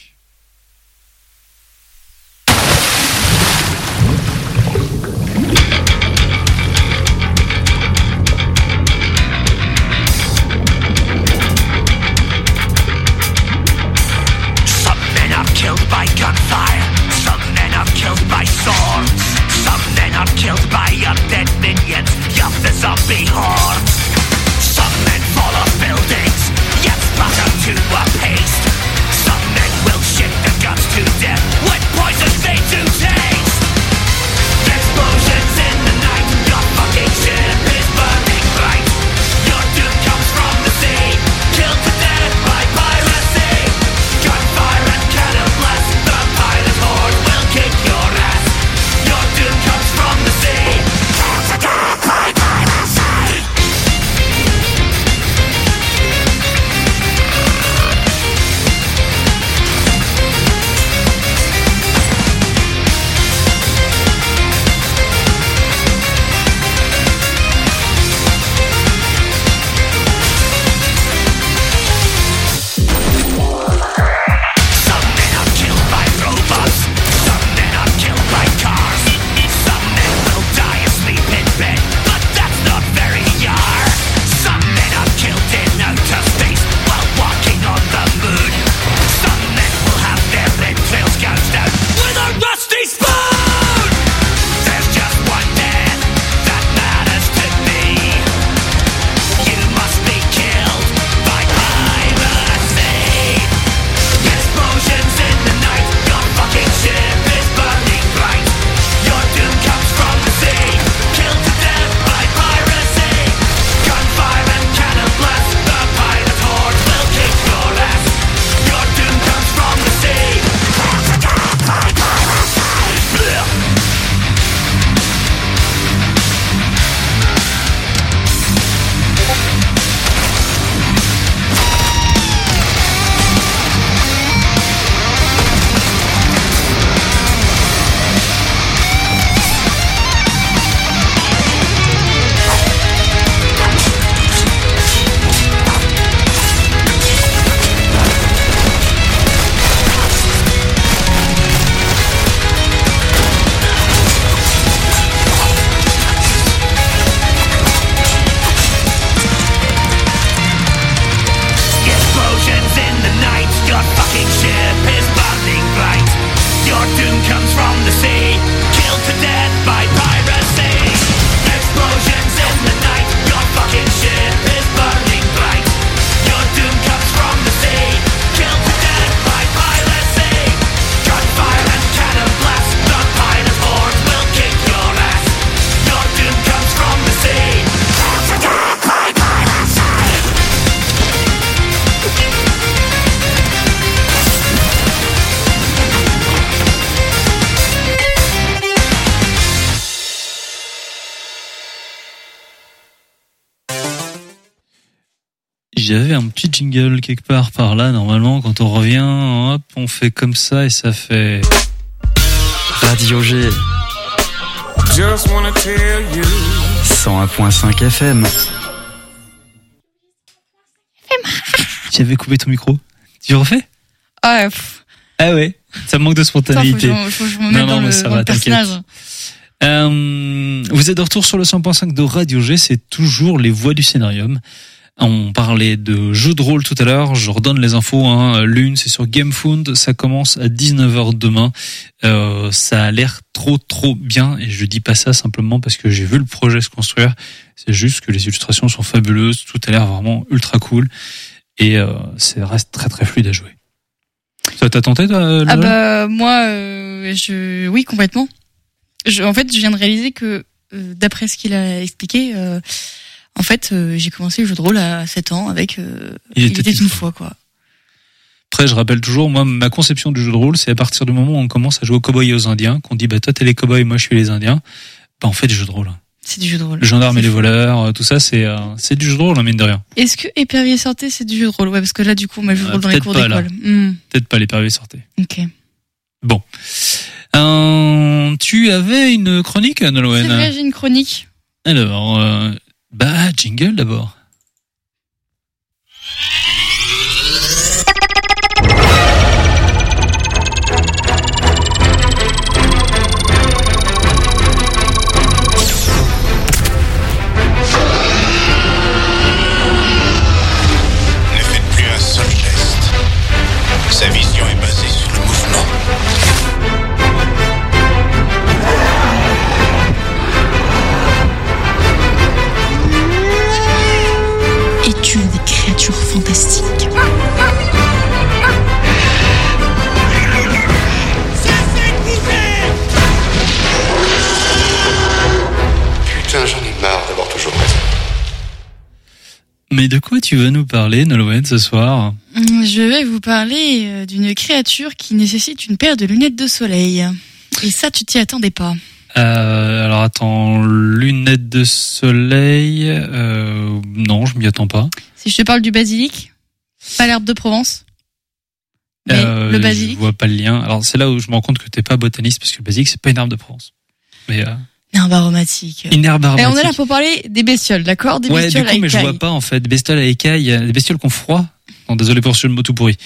Killed by undead minions, of the zombie horde. Some men fall off buildings, yet splatter to a paste. Some men will
j'avais un petit jingle quelque part par là. Normalement, quand on revient, hop, on fait comme ça et ça fait...
Radio G.
Just wanna tell you.
cent un virgule cinq F M.
J'avais coupé ton micro. Tu refais?
Ah, pff.
Ah ouais, ça manque de spontanéité.
Attends, faut que je, faut que je me mette
non,
dans
non,
le,
ça
dans
va,
le personnage.
Euh, vous êtes de retour sur le cent virgule cinq de Radio G, c'est toujours les voix du scénarium. On parlait de jeux de rôle tout à l'heure, je redonne les infos. Hein. L'une, c'est sur GameFound, ça commence à dix-neuf heures demain. Euh, ça a l'air trop trop bien, et je dis pas ça simplement parce que j'ai vu le projet se construire. C'est juste que les illustrations sont fabuleuses, tout a l'air vraiment ultra cool, et euh, ça reste très très fluide à jouer. Ça t'a tenté, toi,
Ah bah moi, euh, je, oui, complètement. Je, en fait, je viens de réaliser que, euh, d'après ce qu'il a expliqué, euh, en fait, euh, j'ai commencé le jeu de rôle à sept ans avec euh,
Il,
il
était,
était une fois, quoi.
Après, je rappelle toujours, moi, ma conception du jeu de rôle, c'est à partir du moment où on commence à jouer aux cow-boys et aux indiens, qu'on dit, bah, toi, t'es les cow-boys, moi, je suis les indiens. Bah, en fait, du jeu de rôle.
C'est du jeu de rôle.
Le gendarme et les voleurs, tout ça, c'est, euh, c'est du jeu de rôle, hein, mine de rien.
Est-ce que Épervier sortait, c'est du jeu de rôle? Ouais, parce que là, du coup, on m'a joué de rôle
Euh,
dans les cours
pas,
d'école. Mmh.
Peut-être pas l'épervier sortait.
Ok.
Bon. Euh, tu avais une chronique, Nolwenn?
C'est vrai, j'ai une chronique.
Alors, euh, bah, jingle d'abord.
Ne faites plus un seul geste. Sa vision est basée sur le mouvement.
Es-tu des créatures fantastiques?
Putain, j'en ai marre d'avoir toujours raison.
Mais de quoi tu vas nous parler, Nolwenn, ce soir?
Je vais vous parler d'une créature qui nécessite une paire de lunettes de soleil. Et ça, tu t'y attendais pas.
Euh, alors attends, lunettes de soleil, euh, non, je m'y attends pas.
Si je te parle du basilic, pas l'herbe de Provence, mais
euh,
le basilic.
Je vois pas le lien. Alors c'est là où je me rends compte que t'es pas botaniste, parce que le basilic c'est pas une herbe de Provence. Mais euh,
une herbe aromatique.
Une herbe aromatique.
Et on est là pour parler des bestioles, d'accord? Des
ouais,
bestioles
du coup,
à
mais je vois pas en fait. Des bestioles à écailles, des bestioles qui ont froid. Non, désolé pour ce mot tout pourri.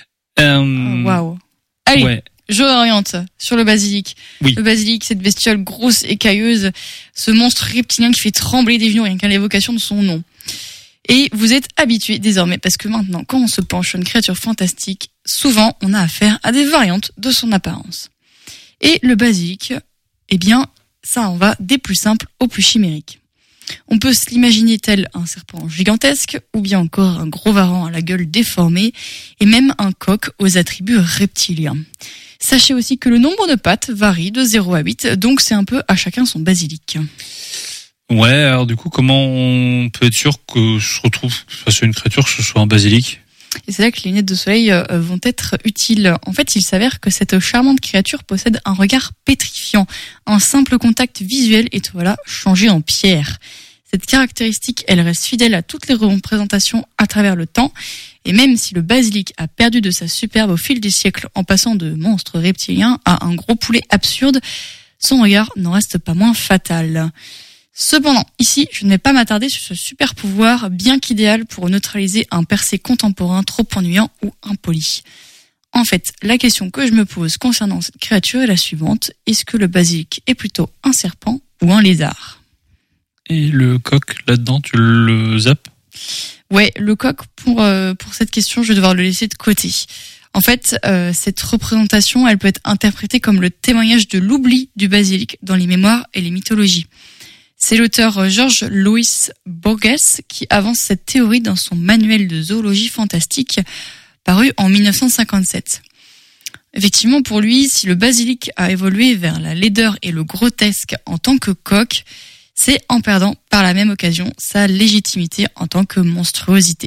Euh,
Waouh. Wow. Allez.
Ouais.
Je oriente sur le basilic.
Oui.
Le basilic, cette bestiole grosse et cailleuse, ce monstre reptilien qui fait trembler des vieux rien qu'à l'évocation de son nom. Et vous êtes habitués désormais, parce que maintenant, quand on se penche sur une créature fantastique, souvent on a affaire à des variantes de son apparence. Et le basilic, eh bien, ça en va des plus simples aux plus chimériques. On peut se l'imaginer tel un serpent gigantesque, ou bien encore un gros varan à la gueule déformée, et même un coq aux attributs reptiliens. Sachez aussi que le nombre de pattes varie de zéro à huit, donc c'est un peu à chacun son basilic.
Ouais, alors du coup, comment on peut être sûr que je retrouve face à une créature que ce soit un basilic?
Et c'est là que les lunettes de soleil euh, vont être utiles. En fait, il s'avère que cette charmante créature possède un regard pétrifiant. Un simple contact visuel est voilà changé en pierre. Cette caractéristique, elle reste fidèle à toutes les représentations à travers le temps. Et même si le basilic a perdu de sa superbe au fil des siècles en passant de monstre reptilien à un gros poulet absurde, son regard n'en reste pas moins fatal. Cependant, ici, je ne vais pas m'attarder sur ce super pouvoir bien qu'idéal pour neutraliser un percé contemporain trop ennuyant ou impoli. En fait, la question que je me pose concernant cette créature est la suivante. Est-ce que le basilic est plutôt un serpent ou un lézard?
Et le coq, là-dedans, tu le zappes?
Ouais, le coq, pour, euh, pour cette question, je vais devoir le laisser de côté. En fait, euh, cette représentation, elle peut être interprétée comme le témoignage de l'oubli du basilic dans les mémoires et les mythologies. C'est l'auteur George Louis Borges qui avance cette théorie dans son manuel de zoologie fantastique paru en dix-neuf cent cinquante-sept. Effectivement, pour lui, si le basilic a évolué vers la laideur et le grotesque en tant que coq, c'est en perdant par la même occasion sa légitimité en tant que monstruosité.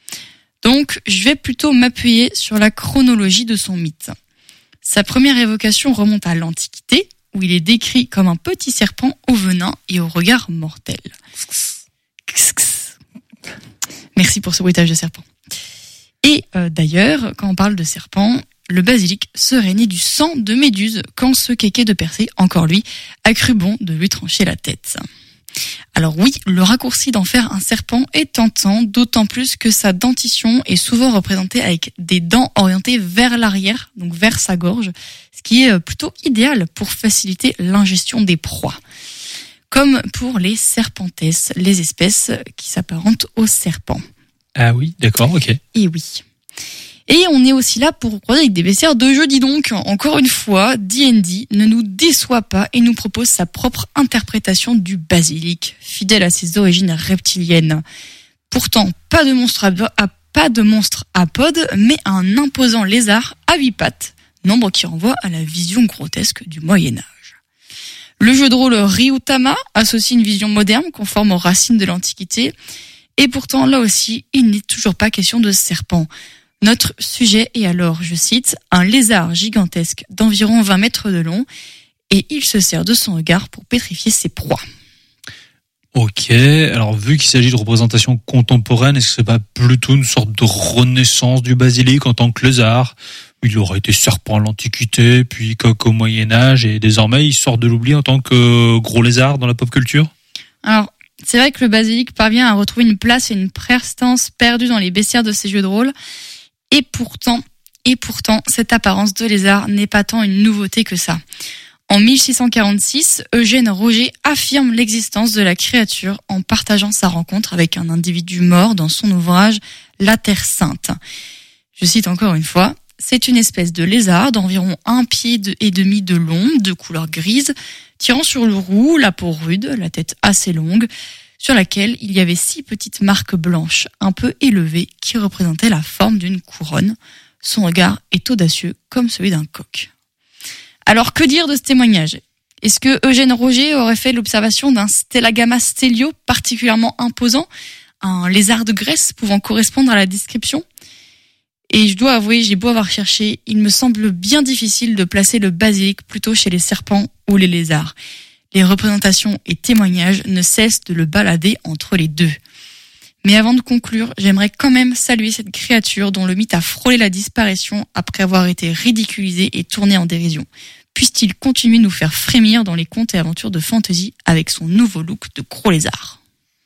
Donc, je vais plutôt m'appuyer sur la chronologie de son mythe. Sa première évocation remonte à l'Antiquité, où il est décrit comme un petit serpent au venin et au regard mortel. Merci pour ce bruitage de serpent. Et euh, d'ailleurs, quand on parle de serpent, le basilic serait né du sang de Méduse quand ce kéké de Persée, encore lui, a cru bon de lui trancher la tête. Alors oui, le raccourci d'en faire un serpent est tentant, d'autant plus que sa dentition est souvent représentée avec des dents orientées vers l'arrière, donc vers sa gorge, ce qui est plutôt idéal pour faciliter l'ingestion des proies. Comme pour les serpentes, les espèces qui s'apparentent aux serpents.
Ah oui, d'accord, ok.
Et oui. Et on est aussi là pour croiser avec des bestiaires de jeu, dis donc. Encore une fois, D and D ne nous déçoit pas et nous propose sa propre interprétation du basilic, fidèle à ses origines reptiliennes. Pourtant, pas de monstre à, pas de monstre à pod, mais un imposant lézard à huit pattes, nombre qui renvoie à la vision grotesque du Moyen-Âge. Le jeu de rôle Ryutama associe une vision moderne conforme aux racines de l'Antiquité, et pourtant, là aussi, il n'est toujours pas question de serpent. Notre sujet est alors, je cite, un lézard gigantesque d'environ vingt mètres de long et il se sert de son regard pour pétrifier ses proies.
Ok, alors vu qu'il s'agit de représentation contemporaine, est-ce que c'est pas plutôt une sorte de renaissance du basilic en tant que lézard ? Il aurait été serpent à l'Antiquité, puis coq au Moyen-Âge et désormais il sort de l'oubli en tant que gros lézard dans la pop culture ?
Alors, c'est vrai que le basilic parvient à retrouver une place et une prestance perdue dans les bestiaires de ces jeux de rôle. Et pourtant, et pourtant, cette apparence de lézard n'est pas tant une nouveauté que ça. En mille six cent quarante-six, Eugène Roger affirme l'existence de la créature en partageant sa rencontre avec un individu mort dans son ouvrage La Terre Sainte. Je cite encore une fois, c'est une espèce de lézard d'environ un pied et demi de long, de couleur grise, tirant sur le roux, la peau rude, la tête assez longue, sur laquelle il y avait six petites marques blanches, un peu élevées, qui représentaient la forme d'une couronne. Son regard est audacieux, comme celui d'un coq. Alors, que dire de ce témoignage ? Est-ce que Eugène Roger aurait fait l'observation d'un Stellagama stelio particulièrement imposant, un lézard de Grèce pouvant correspondre à la description ? Et je dois avouer, j'ai beau avoir cherché, il me semble bien difficile de placer le basilic plutôt chez les serpents ou les lézards. Les représentations et témoignages ne cessent de le balader entre les deux. Mais avant de conclure, j'aimerais quand même saluer cette créature dont le mythe a frôlé la disparition après avoir été ridiculisé et tourné en dérision. Puisse-t-il continuer de nous faire frémir dans les contes et aventures de fantasy avec son nouveau look de gros lézard.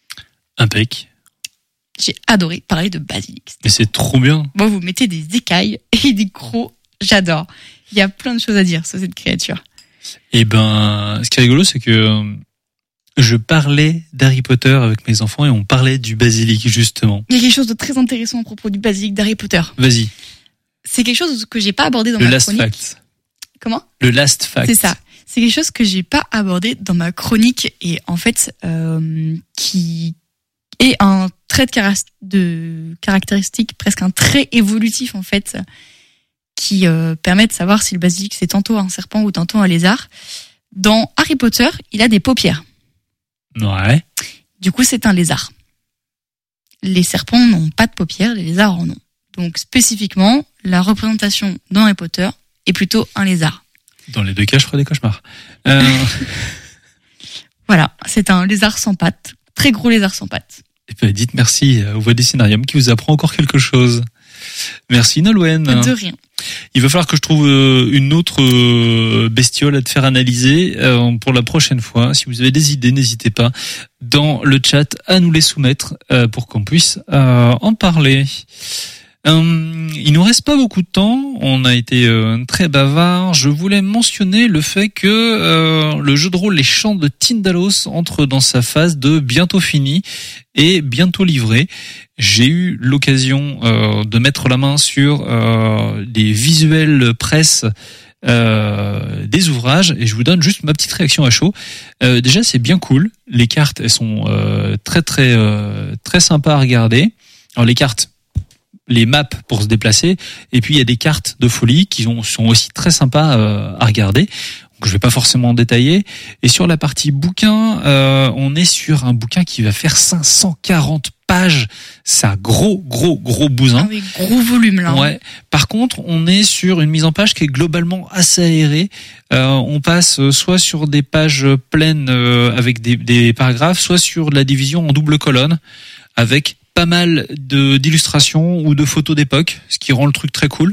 Impec.
J'ai adoré parler de basilic.
Mais c'est trop bien.
Moi, vous mettez des écailles et des crocs, j'adore. Il y a plein de choses à dire sur cette créature.
Eh ben, ce qui est rigolo, c'est que je parlais d'Harry Potter avec mes enfants et on parlait du basilic, justement.
Il y a quelque chose de très intéressant à propos du basilic d'Harry Potter.
Vas-y.
C'est quelque chose que j'ai pas abordé dans
Le
ma
last
chronique.
fact.
Comment ?
Le last fact.
C'est ça. C'est quelque chose que j'ai pas abordé dans ma chronique et en fait, euh, qui est un trait de, cara- de caractéristique, presque un trait évolutif en fait, qui euh, permet de savoir si le basilic c'est tantôt un serpent ou tantôt un lézard. Dans Harry Potter, il a des paupières.
Ouais.
Du coup, c'est un lézard. Les serpents n'ont pas de paupières, les lézards en ont. Donc spécifiquement, la représentation dans Harry Potter est plutôt un lézard.
Dans les deux cas, je ferai des cauchemars. Euh...
Voilà, c'est un lézard sans pattes, très gros lézard sans pattes.
Et ben, dites merci au Voix des Scénariums qui vous apprend encore quelque chose. Merci Nolwenn.
De rien.
Il va falloir que je trouve une autre bestiole à te faire analyser pour la prochaine fois. Si vous avez des idées, n'hésitez pas dans le chat à nous les soumettre pour qu'on puisse en parler. Euh, il nous reste pas beaucoup de temps, on a été euh, très bavard. Je voulais mentionner le fait que euh, le jeu de rôle Les Chants de Tindalos entre dans sa phase de bientôt fini et bientôt livré. J'ai eu l'occasion euh, de mettre la main sur euh, les visuels presse euh, des ouvrages et je vous donne juste ma petite réaction à chaud. Euh, déjà, c'est bien cool. Les cartes, elles sont euh, très très euh, très sympas à regarder. Alors les cartes, les maps pour se déplacer, et puis il y a des cartes de folie qui sont aussi très sympas euh, à regarder. Donc, je vais pas forcément détailler. Et sur la partie bouquin, euh, on est sur un bouquin qui va faire cinq cent quarante pages. C'est un gros, gros, gros bousin.
Ah oui, gros volume là.
Ouais. Par contre, on est sur une mise en page qui est globalement assez aérée. Euh, on passe soit sur des pages pleines euh, avec des, des paragraphes, soit sur la division en double colonne avec pas mal de d'illustrations ou de photos d'époque, ce qui rend le truc très cool.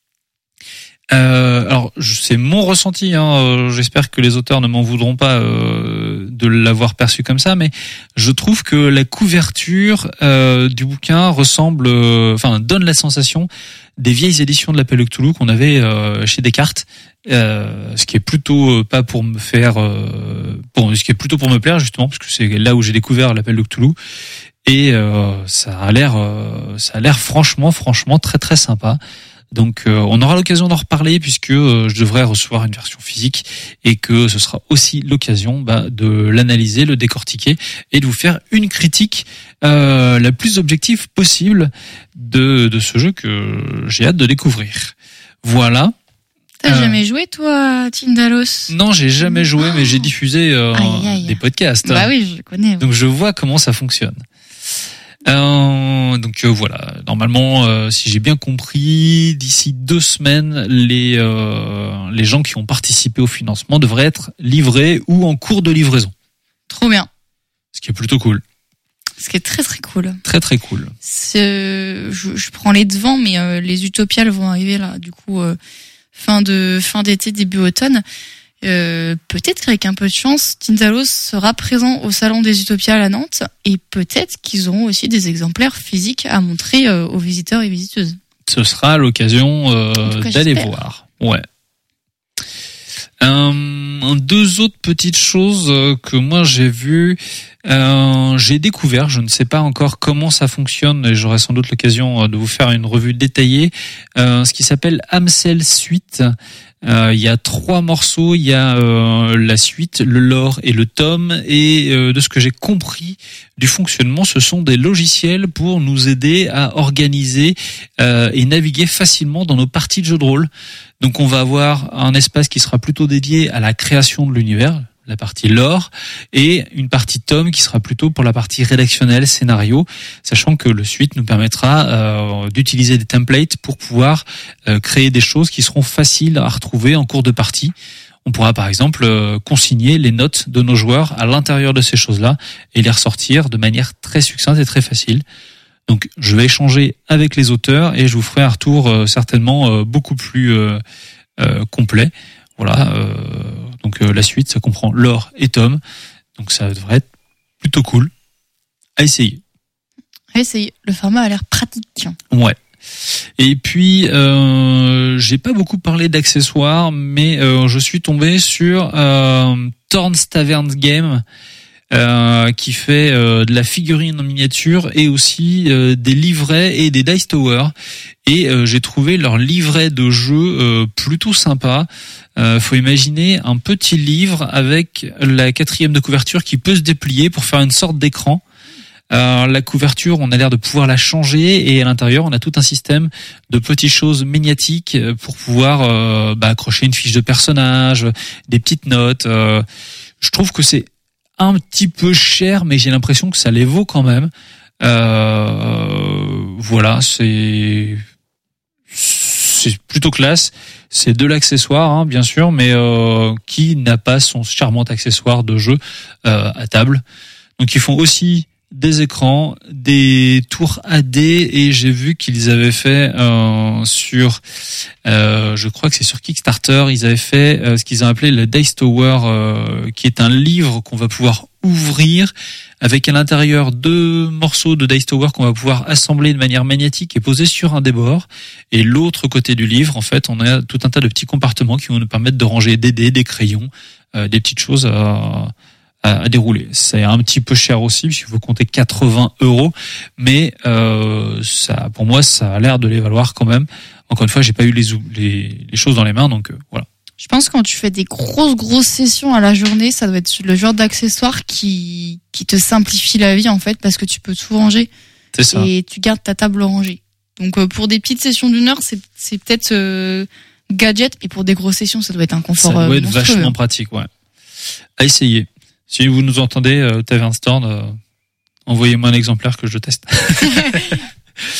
Euh, alors c'est mon ressenti, hein, j'espère que les auteurs ne m'en voudront pas euh, de l'avoir perçu comme ça, mais je trouve que la couverture euh, du bouquin ressemble, euh, enfin donne la sensation des vieilles éditions de l'Appel de Cthulhu qu'on avait euh, chez Descartes, euh, ce qui est plutôt euh, pas pour me faire, euh, pour, ce qui est plutôt pour me plaire justement, parce que c'est là où j'ai découvert l'Appel de Cthulhu, et euh, ça a l'air, euh, ça a l'air franchement, franchement très très sympa. Donc euh, on aura l'occasion d'en reparler puisque euh, je devrais recevoir une version physique et que ce sera aussi l'occasion bah, de l'analyser, le décortiquer et de vous faire une critique euh, la plus objective possible de, de ce jeu que j'ai hâte de découvrir. Voilà.
T'as
euh,
jamais joué toi, Tindalos?
Non, j'ai jamais joué, mais j'ai diffusé euh,
aïe, aïe.
des podcasts.
Bah oui, je connais.
Donc je vois comment ça fonctionne. Euh, donc euh, voilà, normalement, euh, si j'ai bien compris, d'ici deux semaines, les euh, les gens qui ont participé au financement devraient être livrés ou en cours de livraison.
Trop bien.
Ce qui est plutôt cool.
Ce qui est très très cool.
Très très cool.
C'est, je, je prends les devants, mais euh, les Utopiales vont arriver là, du coup euh, fin de fin d'été, début automne. Euh, peut-être qu'avec un peu de chance, Tindalos sera présent au salon des Utopiales à Nantes et peut-être qu'ils auront aussi des exemplaires physiques à montrer euh, aux visiteurs et visiteuses.
Ce sera l'occasion euh,
cas,
d'aller
j'espère.
voir. Ouais. Euh, deux autres petites choses que moi j'ai vues, euh, j'ai découvert, je ne sais pas encore comment ça fonctionne et j'aurai sans doute l'occasion de vous faire une revue détaillée, euh, ce qui s'appelle Amsel Suite. Euh, il y a trois morceaux, il y a euh, la suite, le lore et le tome, et euh, de ce que j'ai compris du fonctionnement, ce sont des logiciels pour nous aider à organiser euh, et naviguer facilement dans nos parties de jeux de rôle. Donc on va avoir un espace qui sera plutôt dédié à la création de l'univers, la partie lore, et une partie tome qui sera plutôt pour la partie rédactionnelle, scénario, sachant que le suite nous permettra euh, d'utiliser des templates pour pouvoir euh, créer des choses qui seront faciles à retrouver en cours de partie. On pourra par exemple euh, consigner les notes de nos joueurs à l'intérieur de ces choses-là et les ressortir de manière très succincte et très facile. Donc je vais échanger avec les auteurs et je vous ferai un retour euh, certainement euh, beaucoup plus euh, euh, complet. Voilà, euh, donc euh, la suite, ça comprend lore et tome, donc ça devrait être plutôt cool à essayer.
À essayer, le format a l'air pratique.
Ouais. Et puis, euh, j'ai pas beaucoup parlé d'accessoires, mais euh, je suis tombé sur euh, Thorn's Tavern Game, euh, qui fait euh, de la figurine en miniature et aussi euh, des livrets et des dice tower. Et euh, j'ai trouvé leur livret de jeu euh, plutôt sympa. Euh, faut imaginer un petit livre avec la quatrième de couverture qui peut se déplier pour faire une sorte d'écran. Euh, la couverture, on a l'air de pouvoir la changer et à l'intérieur, on a tout un système de petites choses magnétiques pour pouvoir euh, bah, accrocher une fiche de personnage, des petites notes. Euh, je trouve que c'est un petit peu cher, mais j'ai l'impression que ça les vaut quand même. Euh, voilà, c'est c'est plutôt classe. C'est de l'accessoire, hein, bien sûr, mais euh, qui n'a pas son charmant accessoire de jeu euh, à table. Donc ils font aussi des écrans, des tours A D, et j'ai vu qu'ils avaient fait euh, sur, euh, je crois que c'est sur Kickstarter, ils avaient fait euh, ce qu'ils ont appelé le Dice Tower, euh, qui est un livre qu'on va pouvoir ouvrir avec à l'intérieur deux morceaux de Dice Tower qu'on va pouvoir assembler de manière magnétique et poser sur un des bords. Et l'autre côté du livre, en fait, on a tout un tas de petits compartiments qui vont nous permettre de ranger des dés, des crayons, euh, des petites choses à à, à dérouler. C'est un petit peu cher aussi, puisqu'il faut compter quatre-vingts euros, mais euh, ça, pour moi, ça a l'air de les valoir quand même. Encore une fois, j'ai pas eu les, les, les choses dans les mains, donc euh, voilà.
Je pense que quand tu fais des grosses grosses sessions à la journée, ça doit être le genre d'accessoire qui qui te simplifie la vie en fait, parce que tu peux tout ranger.
C'est ça.
Et tu gardes ta table rangée. Donc euh, pour des petites sessions d'une heure, c'est c'est peut-être euh, gadget, et pour des grosses sessions, ça doit être un confort.
Ça doit être
euh,
vachement pratique, ouais. À essayer. Si vous nous entendez, euh, Tavern Storm, euh, envoyez-moi un exemplaire que je teste.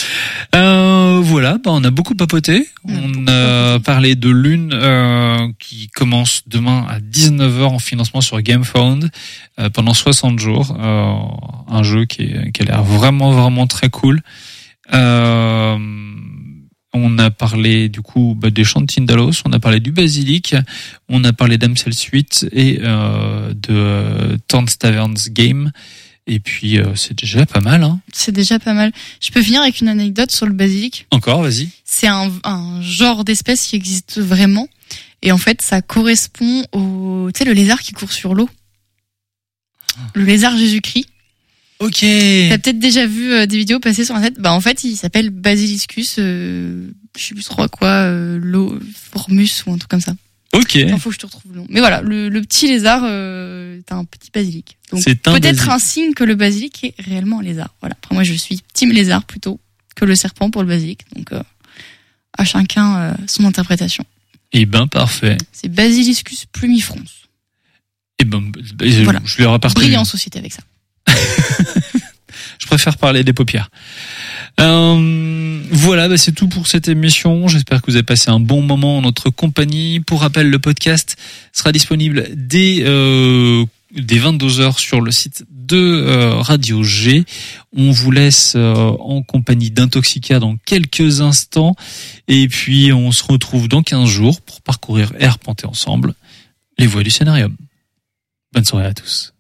Euh, voilà, bah on a beaucoup papoté. On a parlé de Lune euh, qui commence demain à dix-neuf heures en financement sur GameFound euh, pendant soixante jours. Euh, un jeu qui, est, qui a l'air vraiment vraiment très cool. Euh, on a parlé du coup bah, des chants de Tindalos, on a parlé du Basilic, on a parlé d'Amsel Suite et euh, de euh, Torns Taverns Game. Et puis euh, c'est déjà pas mal. Hein.
C'est déjà pas mal. Je peux finir avec une anecdote sur le basilic.
Encore, vas-y.
C'est un, un genre d'espèce qui existe vraiment. Et en fait, ça correspond au, tu sais, le lézard qui court sur l'eau. Le lézard Jésus-Christ.
Ok.
T'as peut-être déjà vu euh, des vidéos passer sur internet. Bah en fait, il s'appelle Basiliscus. Euh, je sais plus trop quoi, euh, l'eau Formus ou un truc comme ça.
Ok.
Il faut que je te retrouve le nom. Mais voilà, le, le petit lézard euh, est un petit basilic. Donc
c'est un
peut-être
basilic.
un signe que le basilic est réellement un lézard. Voilà. Après moi je suis team lézard plutôt que le serpent pour le basilic. Donc euh, à chacun euh, son interprétation.
Eh ben parfait.
C'est Basiliscus plumifrons.
Eh ben je,
voilà.
je lui aurais partagé.
Brille en société avec ça.
Je préfère parler des paupières. Euh, voilà, bah c'est tout pour cette émission. J'espère que vous avez passé un bon moment en notre compagnie. Pour rappel, le podcast sera disponible dès euh, dès vingt-deux heures sur le site de euh, Radio G. On vous laisse euh, en compagnie d'Intoxica dans quelques instants. Et puis, on se retrouve dans quinze jours pour parcourir et arpenter ensemble les voies du scénarium. Bonne soirée à tous.